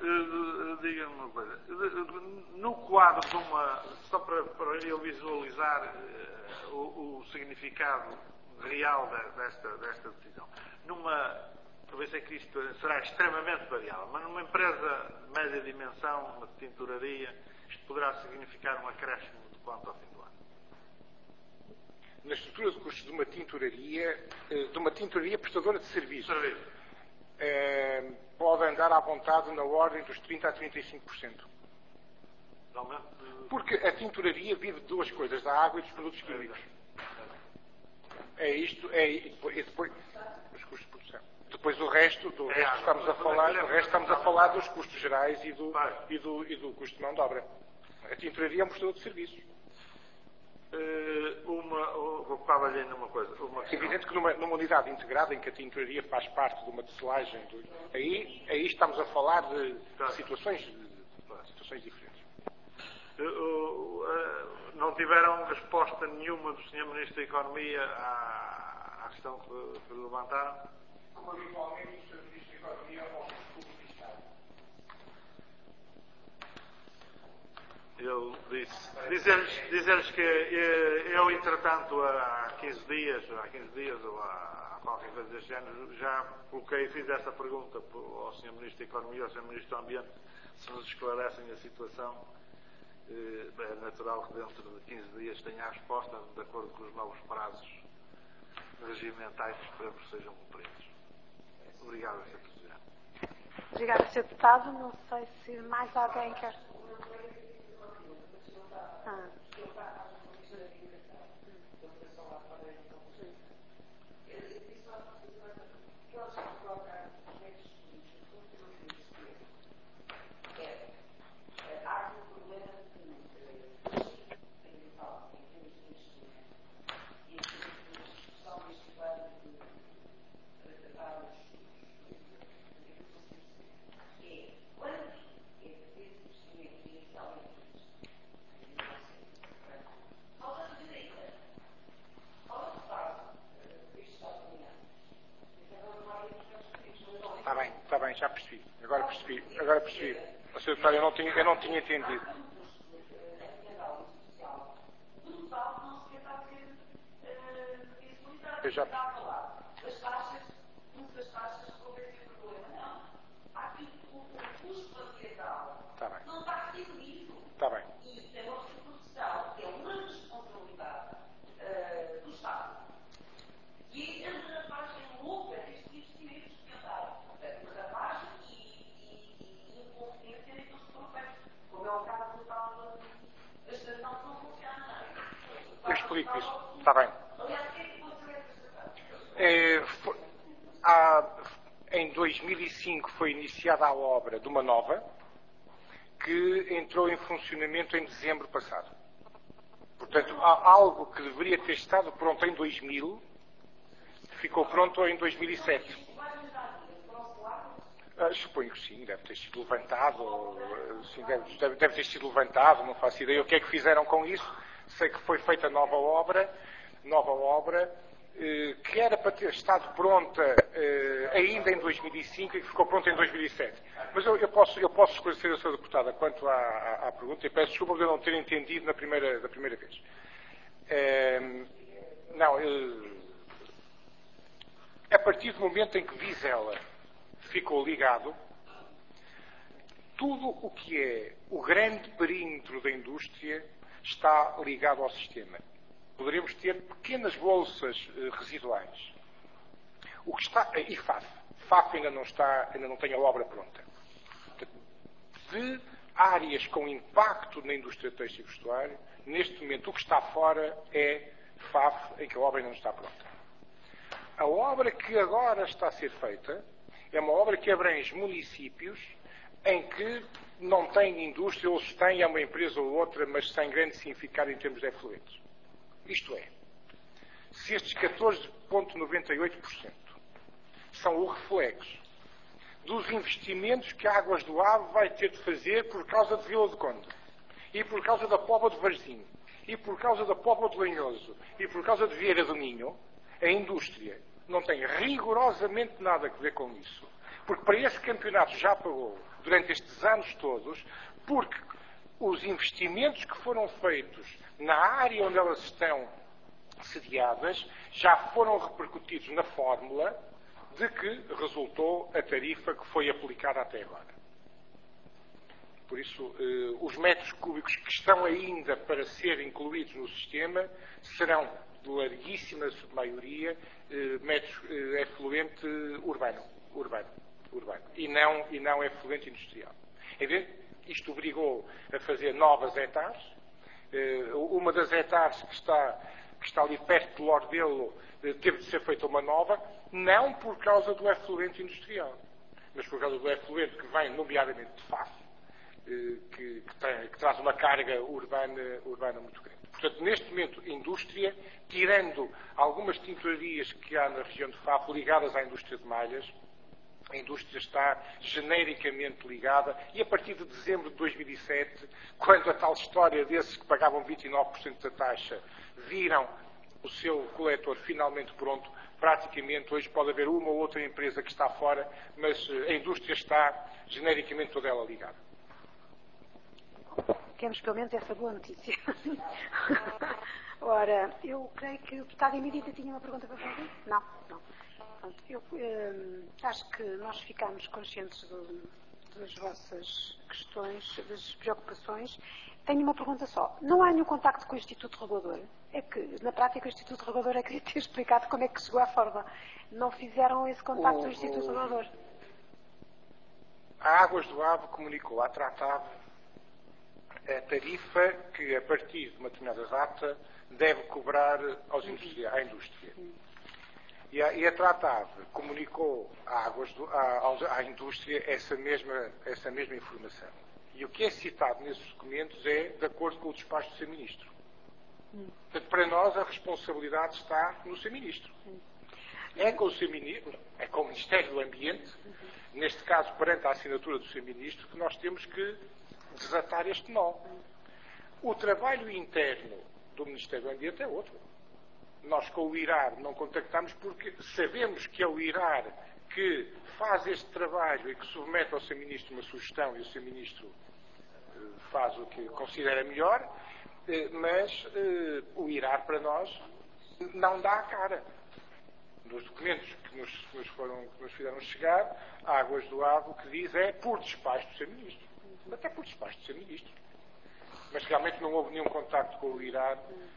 No quadro de uma... Só para eu visualizar o significado real desta decisão. Talvez sei que isto será extremamente variável, mas numa empresa de média dimensão, uma tinturaria, isto poderá significar um acréscimo de quanto ao fim do ano? Na estrutura de custos de uma tinturaria prestadora de serviços, pode andar à vontade na ordem dos 30% a 35%. Porque a tinturaria vive de duas coisas, da água e dos produtos químicos. E depois os custos de produção. Depois o resto estamos a falar dos custos gerais e do custo de mão de obra. A tinturaria é um prestador de serviços. Fala-lhe numa coisa. É evidente que numa unidade integrada em que a tinturaria faz parte de uma tecelagem, aí estamos a falar de situações diferentes. Não tiveram resposta nenhuma do Sr. Ministro da Economia à questão que levantaram? Como habitualmente o Sr. Ministro da Economia é um público de Estado. Ele dizer-lhes que eu, entretanto, há 15 dias ou há qualquer coisa desse género, já fiz esta pergunta ao Sr. Ministro da Economia e ao Sr. Ministro do Ambiente, se nos esclarecem a situação. É natural que dentro de 15 dias tenha a resposta, de acordo com os novos prazos regimentais que esperamos que sejam cumpridos. Obrigado, Sr. Presidente. Obrigada, Sr. Deputado. Não sei se mais alguém quer... Está bem, já percebi. Agora percebi. O Sr. Deputado, eu não tinha entendido. Eu já percebi. Está bem. Está bem. E a nossa produção é uma responsabilidade do Estado. E a derrapagem louca destes investimentos tentaram. Derrapagem e inconfidência naqueles que foram feitos. Como é o caso do tal da estação que não funciona. Eu explico isso. Está bem. Aliás, o que é que aconteceu esta estação? Em 2005 foi iniciada a obra de uma nova que entrou em funcionamento em dezembro passado. Portanto, há algo que deveria ter estado pronto em 2000 ficou pronto em 2007. Suponho que sim, deve ter sido levantado, sim, deve ter sido levantado, não faço ideia o que é que fizeram com isso. Sei que foi feita nova obra, que era para ter estado pronta ainda em 2005 e que ficou pronta em 2007. Mas eu posso esclarecer a Sra. Deputada quanto à pergunta, e peço desculpa por eu não ter entendido da primeira vez. A partir do momento em que Vizela ficou ligado, tudo o que é o grande perímetro da indústria está ligado ao sistema. Poderemos ter pequenas bolsas residuais. O que está, e FAF ainda não tem a obra pronta. De áreas com impacto na indústria têxtil e vestuário, neste momento o que está fora é FAF, em que a obra ainda não está pronta. A obra que agora está a ser feita é uma obra que abrange municípios em que não tem indústria, ou se tem, é uma empresa ou outra, mas sem grande significado em termos de efluentes. Isto é, se estes 14,98% são o reflexo dos investimentos que a Águas do Ave vai ter de fazer por causa de Vila do Conde, e por causa da Póvoa de Varzim, e por causa da Póvoa de Lanhoso, e por causa de Vieira do Minho, a indústria não tem rigorosamente nada a ver com isso. Porque para esse campeonato já pagou, durante estes anos todos, porque os investimentos que foram feitos na área onde elas estão sediadas já foram repercutidos na fórmula de que resultou a tarifa que foi aplicada até agora. Por isso, os metros cúbicos que estão ainda para ser incluídos no sistema serão, de larguíssima maioria, metros efluente urbano. E não efluente industrial. Isto obrigou a fazer novas hectares. Uma das hectares que está ali perto de Lordelo teve de ser feita uma nova, não por causa do efluente industrial, mas por causa do efluente que vem, nomeadamente, de FAF, que traz uma carga urbana muito grande. Portanto, neste momento, indústria, tirando algumas tinturarias que há na região de Faf ligadas à indústria de malhas, a indústria está genericamente ligada, e a partir de dezembro de 2007, quando a tal história desses que pagavam 29% da taxa viram o seu coletor finalmente pronto, praticamente hoje pode haver uma ou outra empresa que está fora, mas a indústria está genericamente toda ela ligada. Temos pelo menos essa boa notícia. Ora, eu creio que o deputado Emílio tinha uma pergunta para fazer? Não. Pronto, eu acho que nós ficamos conscientes das vossas questões, das preocupações. Tenho uma pergunta só. Não há nenhum contacto com o Instituto Regulador? É que, na prática, o Instituto Regulador é que queria ter explicado como é que chegou à forma. Não fizeram esse contacto com o Instituto Regulador? A Águas do Ave comunicou à Tratave a tarifa que, a partir de uma determinada data, deve cobrar à indústria. E a Tratave comunicou à indústria essa mesma informação. E o que é citado nesses documentos é de acordo com o despacho do Sr. Ministro. Portanto, para nós, a responsabilidade está no Sr. Ministro. É com o Sr. Ministro, é com o Ministério do Ambiente, neste caso, perante a assinatura do Sr. Ministro, que nós temos que desatar este nó. O trabalho interno do Ministério do Ambiente é outro. Nós com o IRAR não contactamos porque sabemos que é o IRAR que faz este trabalho e que submete ao Sr. Ministro uma sugestão, e o Sr. Ministro faz o que considera melhor, mas o IRAR para nós não dá a cara. Nos documentos que nos fizeram chegar, a Águas do Ave, o que diz é por despacho do Sr. Ministro. Até por despacho do Sr. Ministro. Mas realmente não houve nenhum contacto com o IRAR.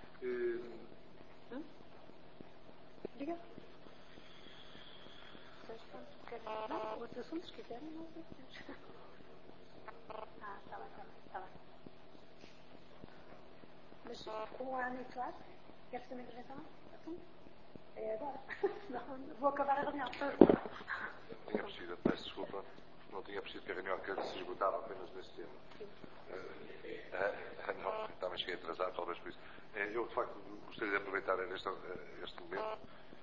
Diga. Não, outros assuntos, se quiserem, não sei. Está bem. Mas com a Ana e Soares, quer fazer uma intervenção? É agora. Senão vou acabar a reunião. Não tinha percebido, peço desculpa. Não tinha percebido que a reunião se esgotava apenas nesse tema. Não, também cheguei atrasado, talvez por isso. Eu, de facto, gostaria de aproveitar este momento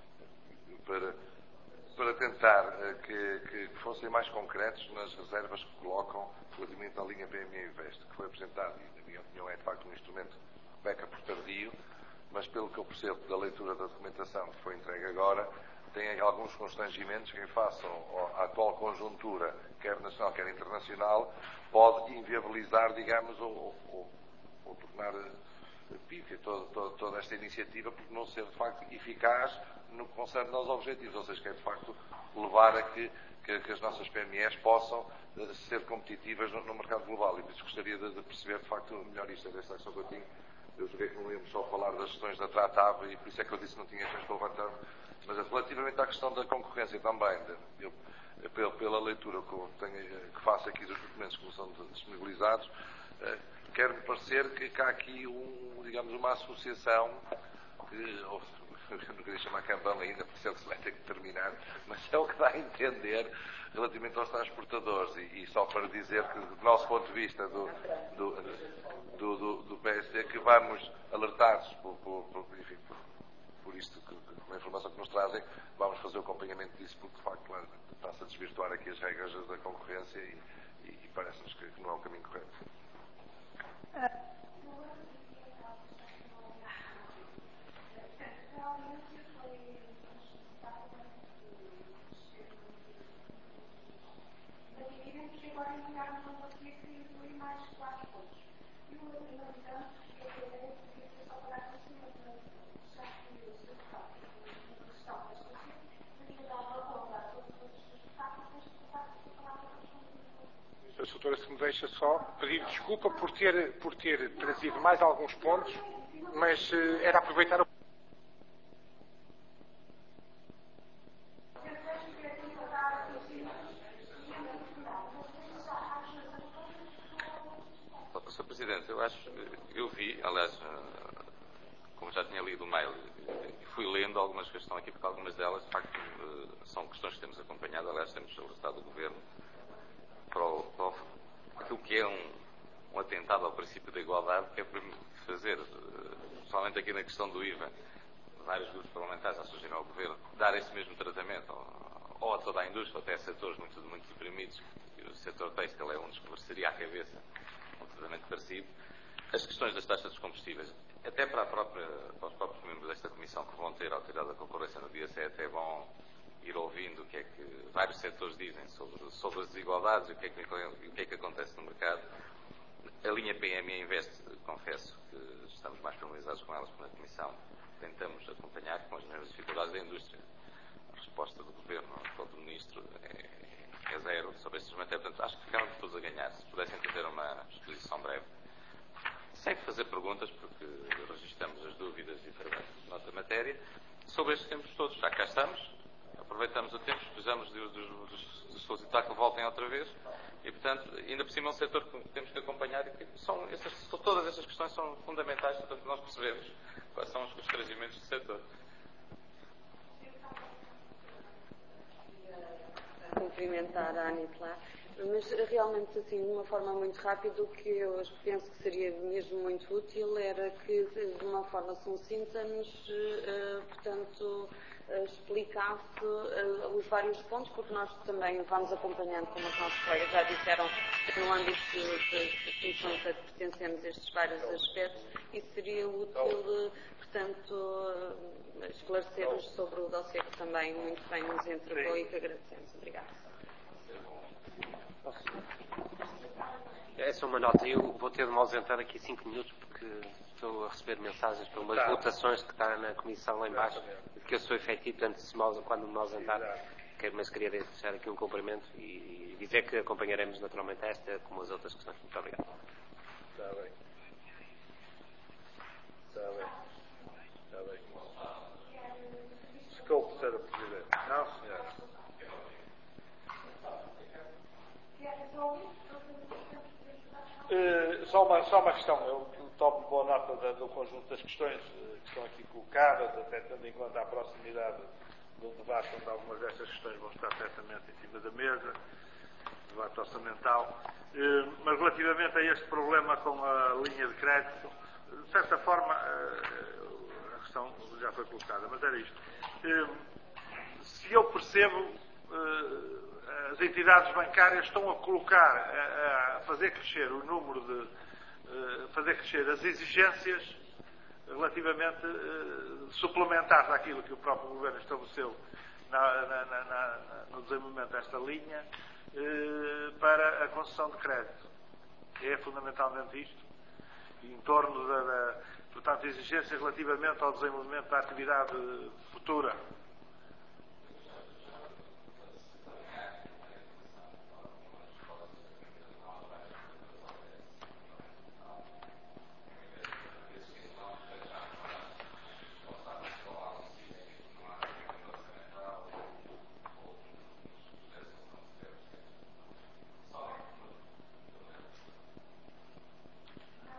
para tentar que fossem mais concretos nas reservas que colocam relativamente à linha PME Invest, que foi apresentado, e na minha opinião é de facto um instrumento beca por tardio, mas pelo que eu percebo da leitura da documentação que foi entregue agora, tem alguns constrangimentos que, em face à atual conjuntura, quer nacional, quer internacional, pode inviabilizar, digamos, ou tornar pífia toda esta iniciativa, por não ser, de facto, eficaz no que concerne aos objetivos, ou seja, que é, de facto, levar a que as nossas PMEs possam ser competitivas no mercado global. E por isso gostaria de perceber, de facto, melhor isto. Esta questão que eu tinha eu julguei que não íamos só falar das questões da Tratav e por isso é que eu disse que não tinha questões para levantar, mas relativamente à questão da concorrência também, pela leitura que faço aqui dos documentos que me são disponibilizados, quer-me parecer que há aqui digamos, uma associação que, eu não queria chamar Campbell ainda, porque isso vai ter que terminar, mas é o que dá a entender relativamente aos transportadores. E só para dizer que, do nosso ponto de vista do PSD, que vamos alertados por isto, com a informação que nos trazem, vamos fazer o acompanhamento disso, porque de facto está-se a desvirtuar aqui as regras da concorrência e parece-nos que não é o caminho correto. Doutora, se me deixa só pedir desculpa por ter trazido mais alguns pontos, mas era aproveitar o... Sr. Presidente, eu vi, aliás, como já tinha lido o mail, e fui lendo algumas que estão aqui, porque algumas delas, de facto, são questões que temos acompanhado, aliás, temos alertado o Governo para aquilo que é um atentado ao princípio da igualdade, que é para fazer, principalmente aqui na questão do IVA, vários grupos parlamentares já sugeriram ao Governo dar esse mesmo tratamento ou a toda a indústria, ou até a setores muito deprimidos, e o setor têxtil é um dos que mereceria à cabeça um tratamento parecido. As questões das taxas dos combustíveis, até para os próprios membros desta Comissão que vão ter a autoridade da concorrência no dia 7, é bom ir ouvindo o que é que vários setores dizem sobre as desigualdades e o que é que acontece no mercado. A linha PME Invest, confesso que estamos mais familiarizados com elas na Comissão, tentamos acompanhar com as mesmas dificuldades da indústria. A resposta do Governo, do Ministro, é zero sobre estes matérias. Portanto, acho que ficaram todos a ganhar. Se pudessem fazer uma exposição breve, sem fazer perguntas, porque registramos as dúvidas e trabalhamos noutra matéria, sobre estes tempos todos. Já cá estamos, aproveitamos o tempo, precisamos de solicitar que voltem outra vez e, portanto, ainda por cima é um setor que temos que acompanhar e que todas essas questões são fundamentais, portanto, nós percebemos quais são os constrangimentos do setor. Cumprimentar a Anitta, mas realmente, assim, de uma forma muito rápida, o que eu penso que seria mesmo muito útil era que, de uma forma sucinta, nos, portanto, explicasse os vários pontos, porque nós também vamos acompanhando, como os nossos colegas já disseram, no âmbito das comissões a que pertencemos estes vários aspectos, e seria útil, portanto, esclarecer-nos sobre o dossiê que também muito bem nos entregou e que agradecemos. Obrigada. É só uma nota. Eu vou ter de me ausentar aqui 5 minutos porque estou a receber mensagens para umas votações que está na comissão lá em baixo, de que eu sou efetivo, portanto, quando me ausentar, mas queria deixar aqui um cumprimento e dizer que acompanharemos naturalmente esta, como as outras questões. Muito obrigado. Está bem. Desculpe, Sra. Presidente. Não, senhora. Só uma questão. Eu tomo boa nota do conjunto das questões que estão aqui colocadas, até tendo em conta a proximidade do debate onde algumas destas questões vão estar certamente em cima da mesa, debate orçamental. Mas relativamente a este problema com a linha de crédito, de certa forma, a questão já foi colocada, mas era isto. Se eu percebo, as entidades bancárias estão a colocar, a fazer crescer o número fazer crescer as exigências relativamente suplementares àquilo que o próprio Governo estabeleceu no desenvolvimento desta linha para a concessão de crédito. É fundamentalmente isto, em torno portanto, exigências relativamente ao desenvolvimento da atividade futura.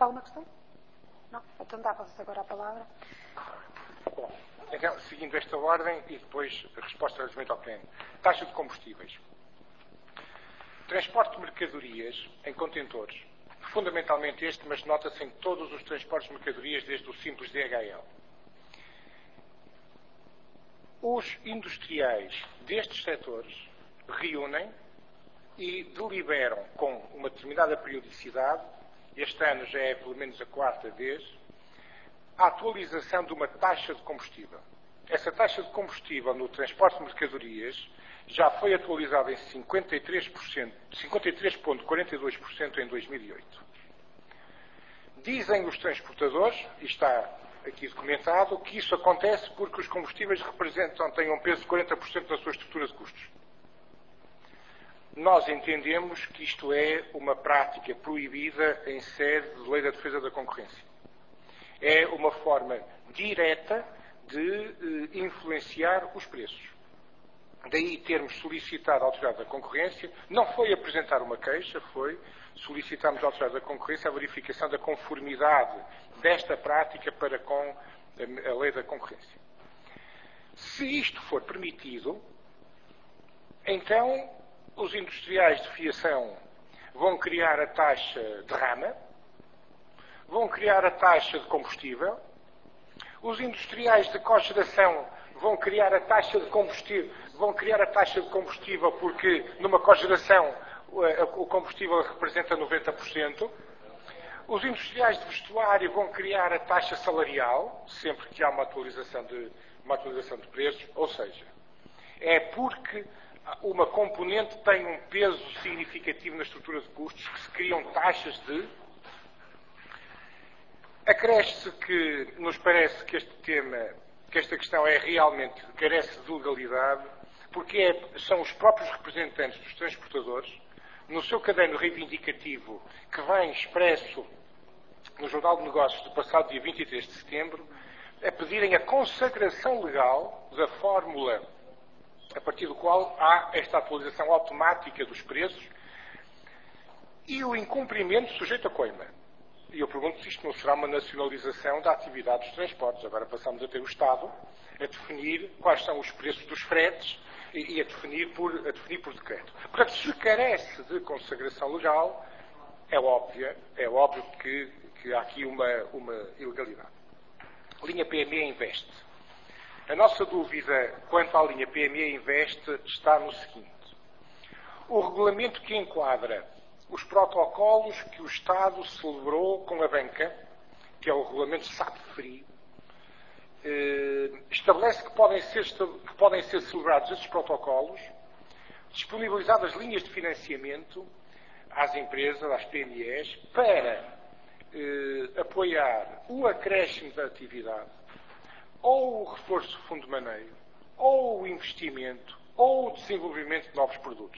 alguma questão? Não? Então dava-vos agora a palavra. Bom, então, seguindo esta ordem e depois a resposta relativamente ao PN. Taxa de combustíveis. Transporte de mercadorias em contentores. Fundamentalmente este, mas nota-se em todos os transportes de mercadorias, desde o simples DHL. Os industriais destes setores reúnem e deliberam com uma determinada periodicidade, este ano já é pelo menos a 4ª vez, a atualização de uma taxa de combustível. Essa taxa de combustível no transporte de mercadorias já foi atualizada em 53,42% em 2008. Dizem os transportadores, e está aqui documentado, que isso acontece porque os combustíveis têm um peso de 40% na sua estrutura de custos. Nós entendemos que isto é uma prática proibida em sede de lei da defesa da concorrência. É uma forma direta de influenciar os preços. Daí termos solicitado à Autoridade da Concorrência, não foi apresentar uma queixa, foi solicitarmos à Autoridade da Concorrência a verificação da conformidade desta prática para com a lei da concorrência. Se isto for permitido, então os industriais de fiação vão criar a taxa de rama, vão criar a taxa de combustível, os industriais de cogeração vão criar a taxa de combustível, porque numa cogeração o combustível representa 90%. Os industriais de vestuário vão criar a taxa salarial, sempre que há uma atualização de preços, ou seja, é porque uma componente tem um peso significativo na estrutura de custos que se criam taxas de... Acresce que nos parece que esta questão realmente carece de legalidade, porque são os próprios representantes dos transportadores, no seu caderno reivindicativo, que vem expresso no Jornal de Negócios do passado dia 23 de setembro, a pedirem a consagração legal da fórmula a partir do qual há esta atualização automática dos preços e o incumprimento sujeito a coima. E eu pergunto se isto não será uma nacionalização da atividade dos transportes. Agora passamos a ter o Estado a definir quais são os preços dos fretes e a definir por decreto. Portanto, se carece de consagração legal, é óbvio que há aqui uma ilegalidade. Linha PME Invest. A nossa dúvida quanto à linha PME Invest está no seguinte. O regulamento que enquadra os protocolos que o Estado celebrou com a banca, que é o regulamento SAP-FREE, estabelece que podem ser celebrados esses protocolos, disponibilizadas linhas de financiamento às empresas, às PMEs, para apoiar o acréscimo da atividade, ou o reforço do fundo de maneio, ou o investimento, ou o desenvolvimento de novos produtos.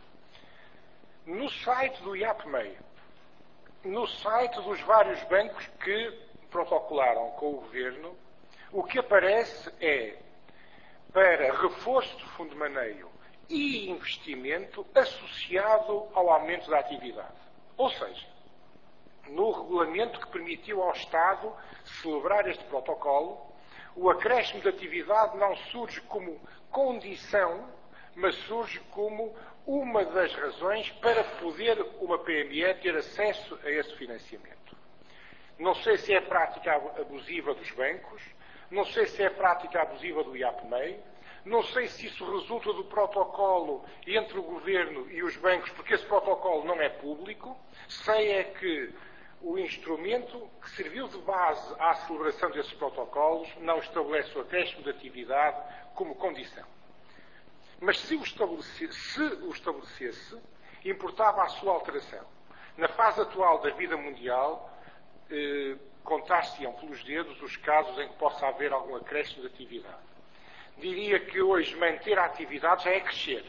No site do IAPMEI, no site dos vários bancos que protocolaram com o Governo, o que aparece é para reforço do fundo de maneio e investimento associado ao aumento da atividade. Ou seja, no regulamento que permitiu ao Estado celebrar este protocolo, o acréscimo de atividade não surge como condição, mas surge como uma das razões para poder uma PME ter acesso a esse financiamento. Não sei se é prática abusiva dos bancos, não sei se é prática abusiva do IAPMEI, não sei se isso resulta do protocolo entre o Governo e os bancos, porque esse protocolo não é público. Sei é que o instrumento que serviu de base à celebração desses protocolos não estabelece o acréscimo de atividade como condição. Mas se o estabelecesse, importava a sua alteração. Na fase atual da vida mundial, contar-se-ão pelos dedos os casos em que possa haver algum acréscimo de atividade. Diria que hoje manter a atividade já é crescer.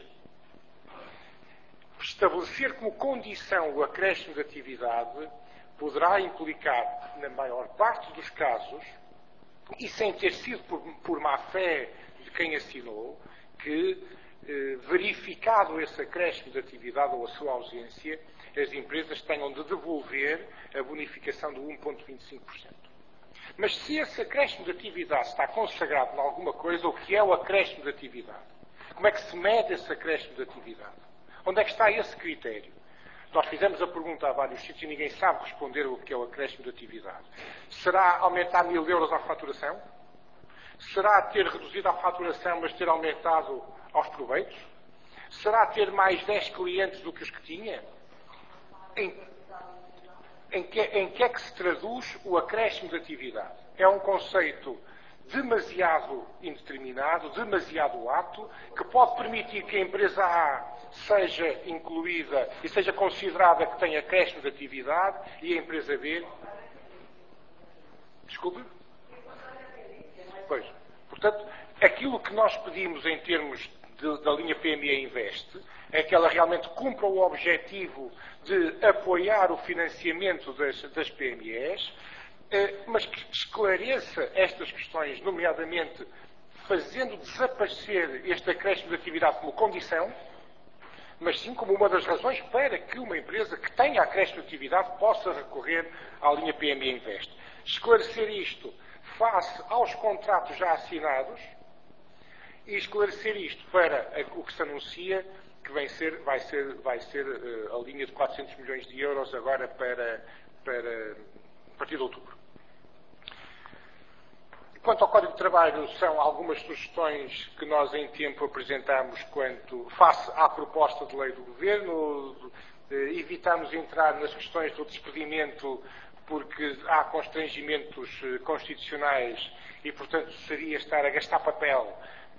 Estabelecer como condição o acréscimo de atividade poderá implicar, na maior parte dos casos, e sem ter sido por má fé de quem assinou, que, verificado esse acréscimo de atividade ou a sua ausência, as empresas tenham de devolver a bonificação do 1,25%. Mas se esse acréscimo de atividade está consagrado em alguma coisa, o que é o acréscimo de atividade? Como é que se mede esse acréscimo de atividade? Onde é que está esse critério? Nós fizemos a pergunta a vários sítios e ninguém sabe responder o que é o acréscimo de atividade. Será aumentar 1.000 euros a faturação? Será ter reduzido a faturação, mas ter aumentado aos proveitos? Será ter mais 10 clientes do que os que tinha? Em que é que se traduz o acréscimo de atividade? É um conceito demasiado indeterminado, demasiado apto, que pode permitir que a empresa A seja incluída e seja considerada que tem acréscimo de atividade e a empresa B... Desculpe? Pois. Portanto, aquilo que nós pedimos em termos da linha PME Invest é que ela realmente cumpra o objetivo de apoiar o financiamento das PMEs, mas que esclareça estas questões, nomeadamente fazendo desaparecer este acréscimo de atividade como condição, mas sim como uma das razões para que uma empresa que tenha acréscimo de atividade possa recorrer à linha PME Invest. Esclarecer isto face aos contratos já assinados e esclarecer isto para o que se anuncia que vai ser a linha de 400 milhões de euros agora para a partir de outubro. Quanto ao Código de Trabalho, são algumas sugestões que nós em tempo apresentámos face à proposta de lei do Governo. Evitamos entrar nas questões do despedimento porque há constrangimentos constitucionais e, portanto, seria estar a gastar papel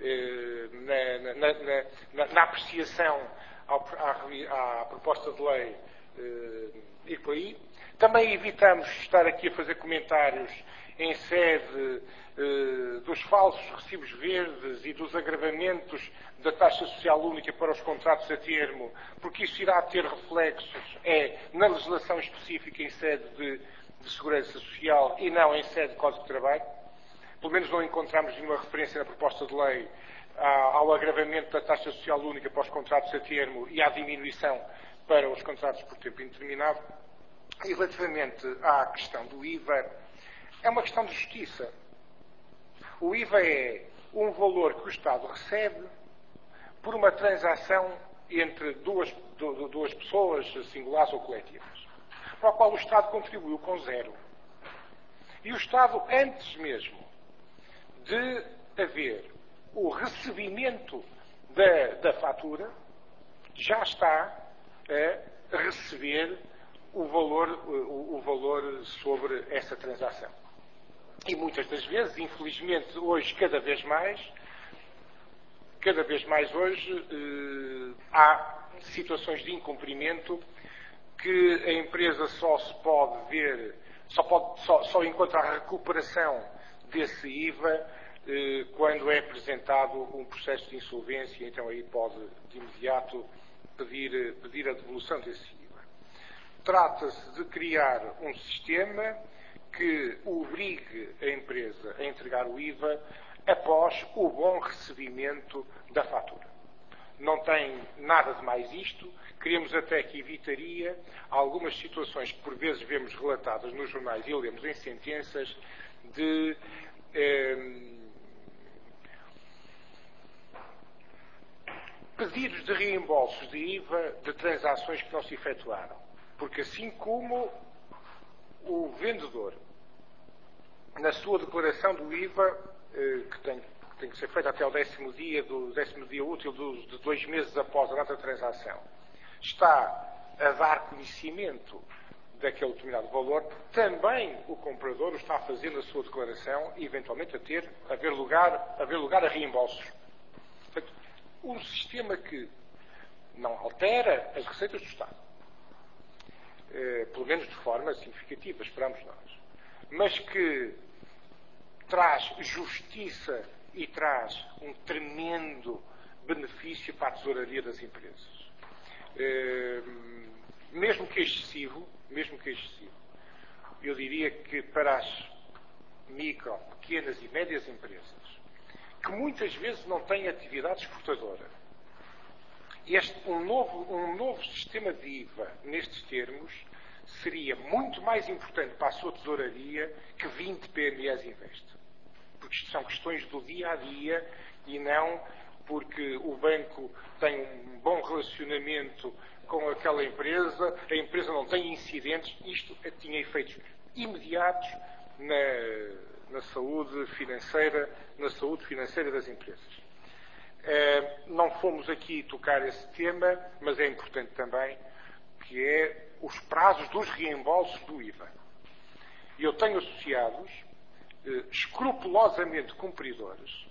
na apreciação à proposta de lei e por aí. Também evitamos estar aqui a fazer comentários em sede dos falsos recibos verdes e dos agravamentos da taxa social única para os contratos a termo, porque isso irá ter reflexos na legislação específica em sede de segurança social e não em sede de Código de Trabalho. Pelo menos não encontramos nenhuma referência na proposta de lei ao agravamento da taxa social única para os contratos a termo e à diminuição para os contratos por tempo indeterminado. E relativamente à questão do IVA, é uma questão de justiça. O IVA é um valor que o Estado recebe por uma transação entre duas pessoas, singulares ou coletivas, para a qual o Estado contribuiu com 0. E o Estado, antes mesmo de haver o recebimento da fatura, já está a receber o valor sobre essa transação. E muitas das vezes, infelizmente, hoje, cada vez mais hoje, há situações de incumprimento que a empresa só encontra a recuperação desse IVA quando é apresentado um processo de insolvência, então aí pode de imediato pedir a devolução desse IVA. Trata-se de criar um sistema que obrigue a empresa a entregar o IVA após o bom recebimento da fatura. Não tem nada de mais isto. Queremos até que evitaria algumas situações que por vezes vemos relatadas nos jornais e lemos em sentenças de pedidos de reembolsos de IVA de transações que não se efetuaram. Porque assim como o vendedor, na sua declaração do IVA, que tem que ser feita até o 10º dia útil de 2 meses após a data da transação, está a dar conhecimento daquele determinado valor, também o comprador o está a fazer na sua declaração e eventualmente haver lugar a reembolsos. Portanto, um sistema que não altera as receitas do Estado, pelo menos de forma significativa, esperamos nós, mas que traz justiça e traz um tremendo benefício para a tesouraria das empresas. Mesmo que excessivo, eu diria que para as micro, pequenas e médias empresas, que muitas vezes não têm atividade exportadora um novo sistema de IVA, nestes termos, seria muito mais importante para a sua tesouraria que 20 PMEs Invest. Porque isto são questões do dia a dia e não porque o banco tem um bom relacionamento com aquela empresa, a empresa não tem incidentes, isto tinha efeitos imediatos na saúde financeira das empresas. Não fomos aqui tocar esse tema, mas é importante também, que é os prazos dos reembolsos do IVA. Eu tenho associados escrupulosamente cumpridores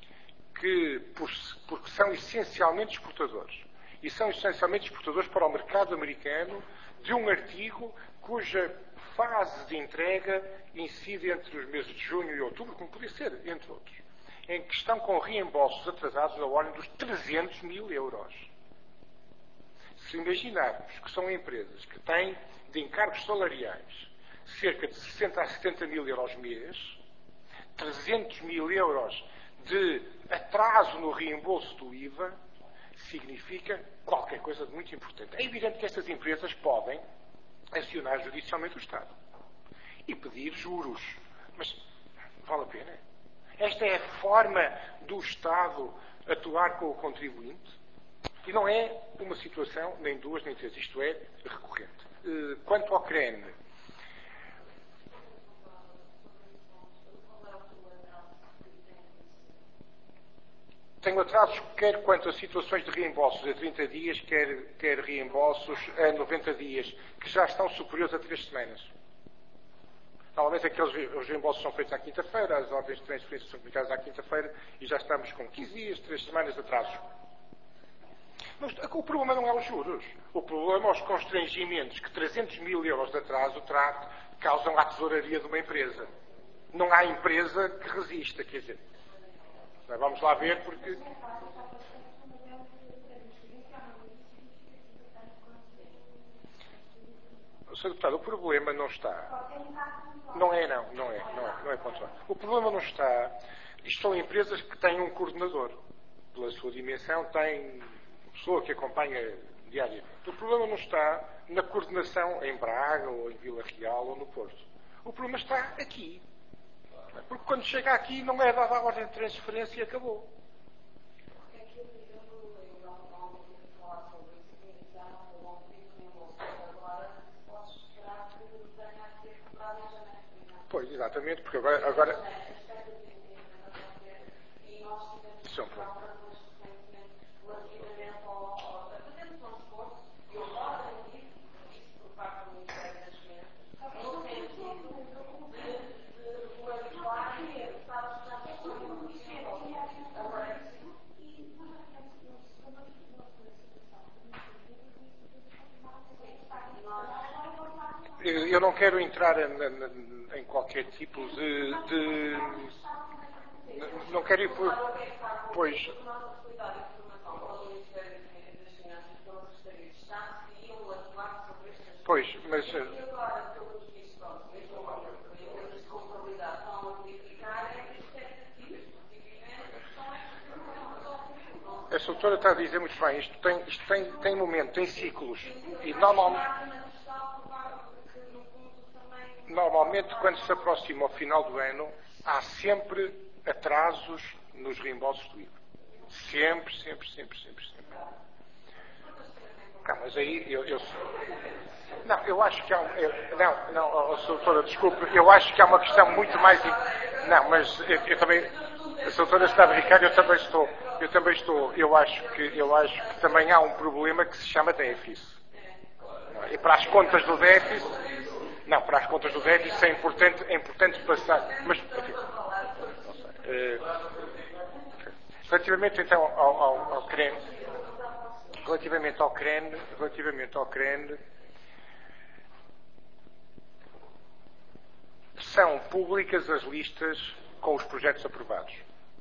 porque são essencialmente exportadores. E são essencialmente exportadores para o mercado americano de um artigo cuja fase de entrega incide entre os meses de junho e outubro, como podia ser, entre outros, em que estão com reembolsos atrasados da ordem dos 300 mil euros. Se imaginarmos que são empresas que têm de encargos salariais cerca de 60 a 70 mil euros mês, 300 mil euros de atraso no reembolso do IVA, significa qualquer coisa de muito importante. É evidente que estas empresas podem acionar judicialmente o Estado e pedir juros. Mas vale a pena? Esta é a forma do Estado atuar com o contribuinte? E não é uma situação, nem duas, nem três. Isto é recorrente. Quanto ao CREN, tenho atrasos quer quanto a situações de reembolsos a 30 dias, quer reembolsos a 90 dias, que já estão superiores a 3 semanas. Normalmente os reembolsos são feitos à quinta-feira, as ordens de transferência são publicadas à quinta-feira e já estamos com 15 dias, 3 semanas de atrasos. Mas o problema não é os juros. O problema é os constrangimentos que 300 mil euros de atraso causam à tesouraria de uma empresa. Não há empresa que resista, quer dizer. Vamos lá ver, porque... Sr. Deputado, o problema não está... Não é pontual. O problema não está... Isto são empresas que têm um coordenador. Pela sua dimensão, tem uma pessoa que acompanha diariamente. O problema não está na coordenação em Braga, ou em Vila Real, ou no Porto. O problema está aqui. Porque quando chega aqui não é dada a ordem de transferência e acabou. Pois, exatamente, porque agora... Isso é um problema. Eu não quero entrar em qualquer tipo de... Não quero ir por... Pois... Pois, mas... A doutora está a dizer muito bem, isto tem momento, tem ciclos. E normalmente, quando se aproxima ao final do ano, há sempre atrasos nos reembolsos do IVA. Sempre. Mas aí eu acho que há doutora, desculpe, eu acho que há uma questão muito mais... Não, mas eu também... A doutora está a brincar, eu também estou. Eu acho que também há um problema que se chama déficit. E para as contas do déficit... Não, para as contas do déficit é importante passar... Mas, enfim, relativamente então ao CREN... Relativamente ao CREN, são públicas as listas com os projetos aprovados.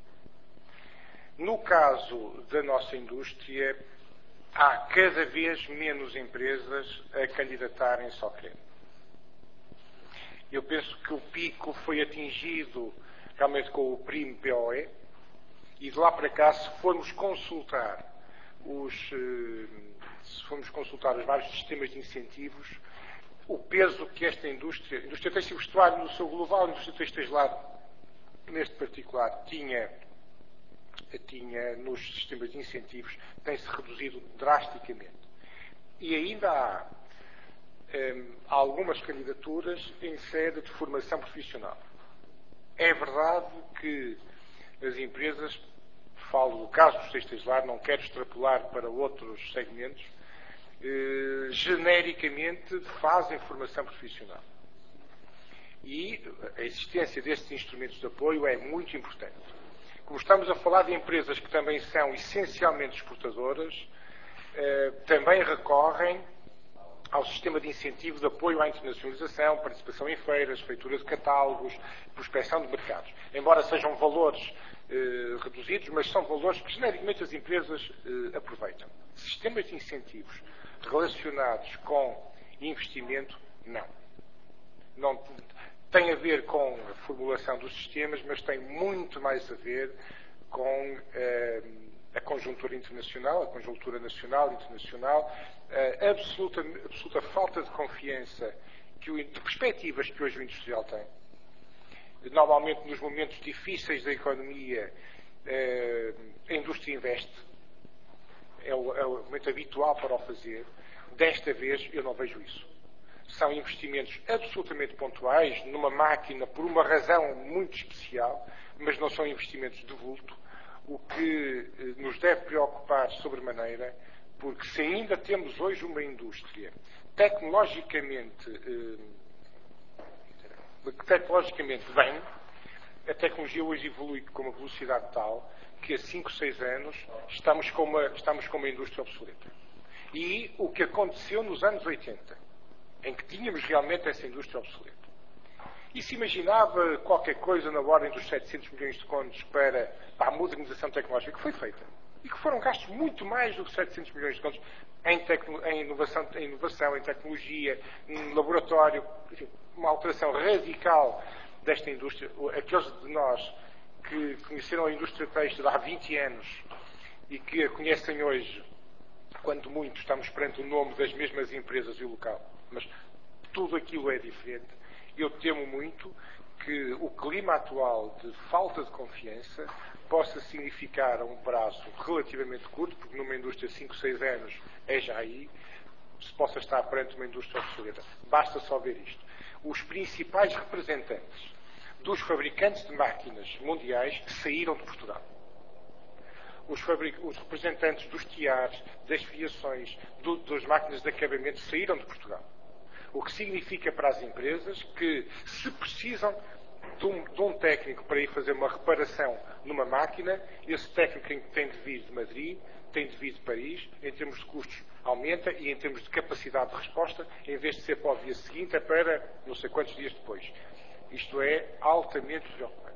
No caso da nossa indústria, há cada vez menos empresas a candidatarem-se ao CREN. Eu penso que o pico foi atingido realmente com o primo POE, e de lá para cá, se formos consultar se formos consultar os vários sistemas de incentivos, o peso que esta indústria têxtil e vestuário no seu global, a indústria têxtil neste particular, tinha nos sistemas de incentivos, tem-se reduzido drasticamente. E ainda há algumas candidaturas em sede de formação profissional. É verdade que as empresas, falo do caso dos têxteis de lar, não quero extrapolar para outros segmentos, genericamente fazem formação profissional. E a existência destes instrumentos de apoio é muito importante. Como estamos a falar de empresas que também são essencialmente exportadoras, também recorrem ao sistema de incentivo de apoio à internacionalização, participação em feiras, feitura de catálogos, prospecção de mercados. Embora sejam valores reduzidos, mas são valores que genericamente as empresas aproveitam. Sistemas de incentivos relacionados com investimento, não. Tem a ver com a formulação dos sistemas, mas tem muito mais a ver com a conjuntura internacional, a conjuntura nacional e internacional, a absoluta falta de confiança, de perspectivas que hoje o industrial tem. Normalmente, nos momentos difíceis da economia, a indústria investe. É o momento habitual para o fazer. Desta vez, eu não vejo isso. São investimentos absolutamente pontuais, numa máquina, por uma razão muito especial, mas não são investimentos de vulto, o que nos deve preocupar sobremaneira, porque se ainda temos hoje uma indústria tecnologicamente bem, a tecnologia hoje evolui com uma velocidade tal que a 5, 6 anos estamos com uma indústria obsoleta. E o que aconteceu nos anos 80, em que tínhamos realmente essa indústria obsoleta. E se imaginava qualquer coisa na ordem dos 700 milhões de contos para a modernização tecnológica que foi feita. E que foram gastos muito mais do que 700 milhões de contos em inovação, em tecnologia, em laboratório, enfim, uma alteração radical desta indústria. Aqueles de nós que conheceram a indústria têxtil há 20 anos e que a conhecem hoje, quanto muito estamos perante o nome das mesmas empresas e o local, mas tudo aquilo é diferente. Eu temo muito que o clima atual de falta de confiança possa significar a um prazo relativamente curto, porque numa indústria de 5, 6 anos é já aí, se possa estar perante uma indústria obsoleta. Basta só ver isto. Os principais representantes dos fabricantes de máquinas mundiais saíram de Portugal. Os representantes dos tiares, das fiações, das máquinas de acabamento saíram de Portugal. O que significa para as empresas que, se precisam de um técnico para ir fazer uma reparação numa máquina, esse técnico tem de vir de Madrid, tem de vir de Paris, em termos de custos aumenta e em termos de capacidade de resposta, em vez de ser para o dia seguinte, é para não sei quantos dias depois. Isto é altamente preocupante.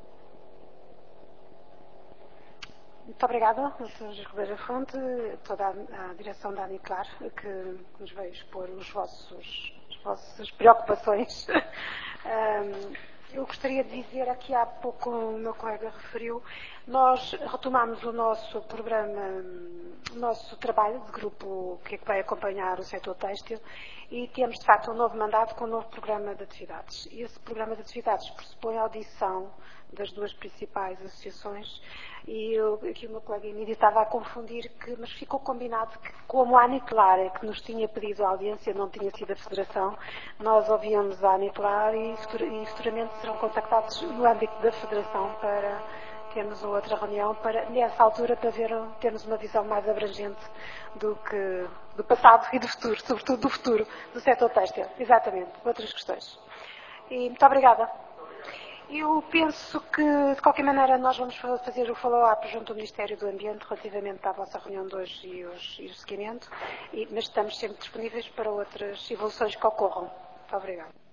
Muito obrigada, Sr. Ribeiro Fonte, toda a direção da Aniclar, que nos veio expor as vossas preocupações. Eu gostaria de dizer, aqui há pouco o meu colega referiu, nós retomamos o nosso programa, o nosso trabalho de grupo que vai acompanhar o setor têxtil e temos, de facto, um novo mandato com um novo programa de atividades. E esse programa de atividades pressupõe a audição das duas principais associações e aqui o meu colega Emílio estava a confundir, mas ficou combinado que, como a Aniclar que nos tinha pedido a audiência, não tinha sido a Federação, nós ouvíamos a Aniclar e futuramente serão contactados no âmbito da Federação para termos outra reunião, nessa altura, para termos uma visão mais abrangente do passado e do futuro, sobretudo do futuro do setor têxtil, exatamente, outras questões. E muito obrigada. Eu penso que, de qualquer maneira, nós vamos fazer o follow-up junto ao Ministério do Ambiente relativamente à vossa reunião de hoje e o seguimento, mas estamos sempre disponíveis para outras evoluções que ocorram. Muito obrigada.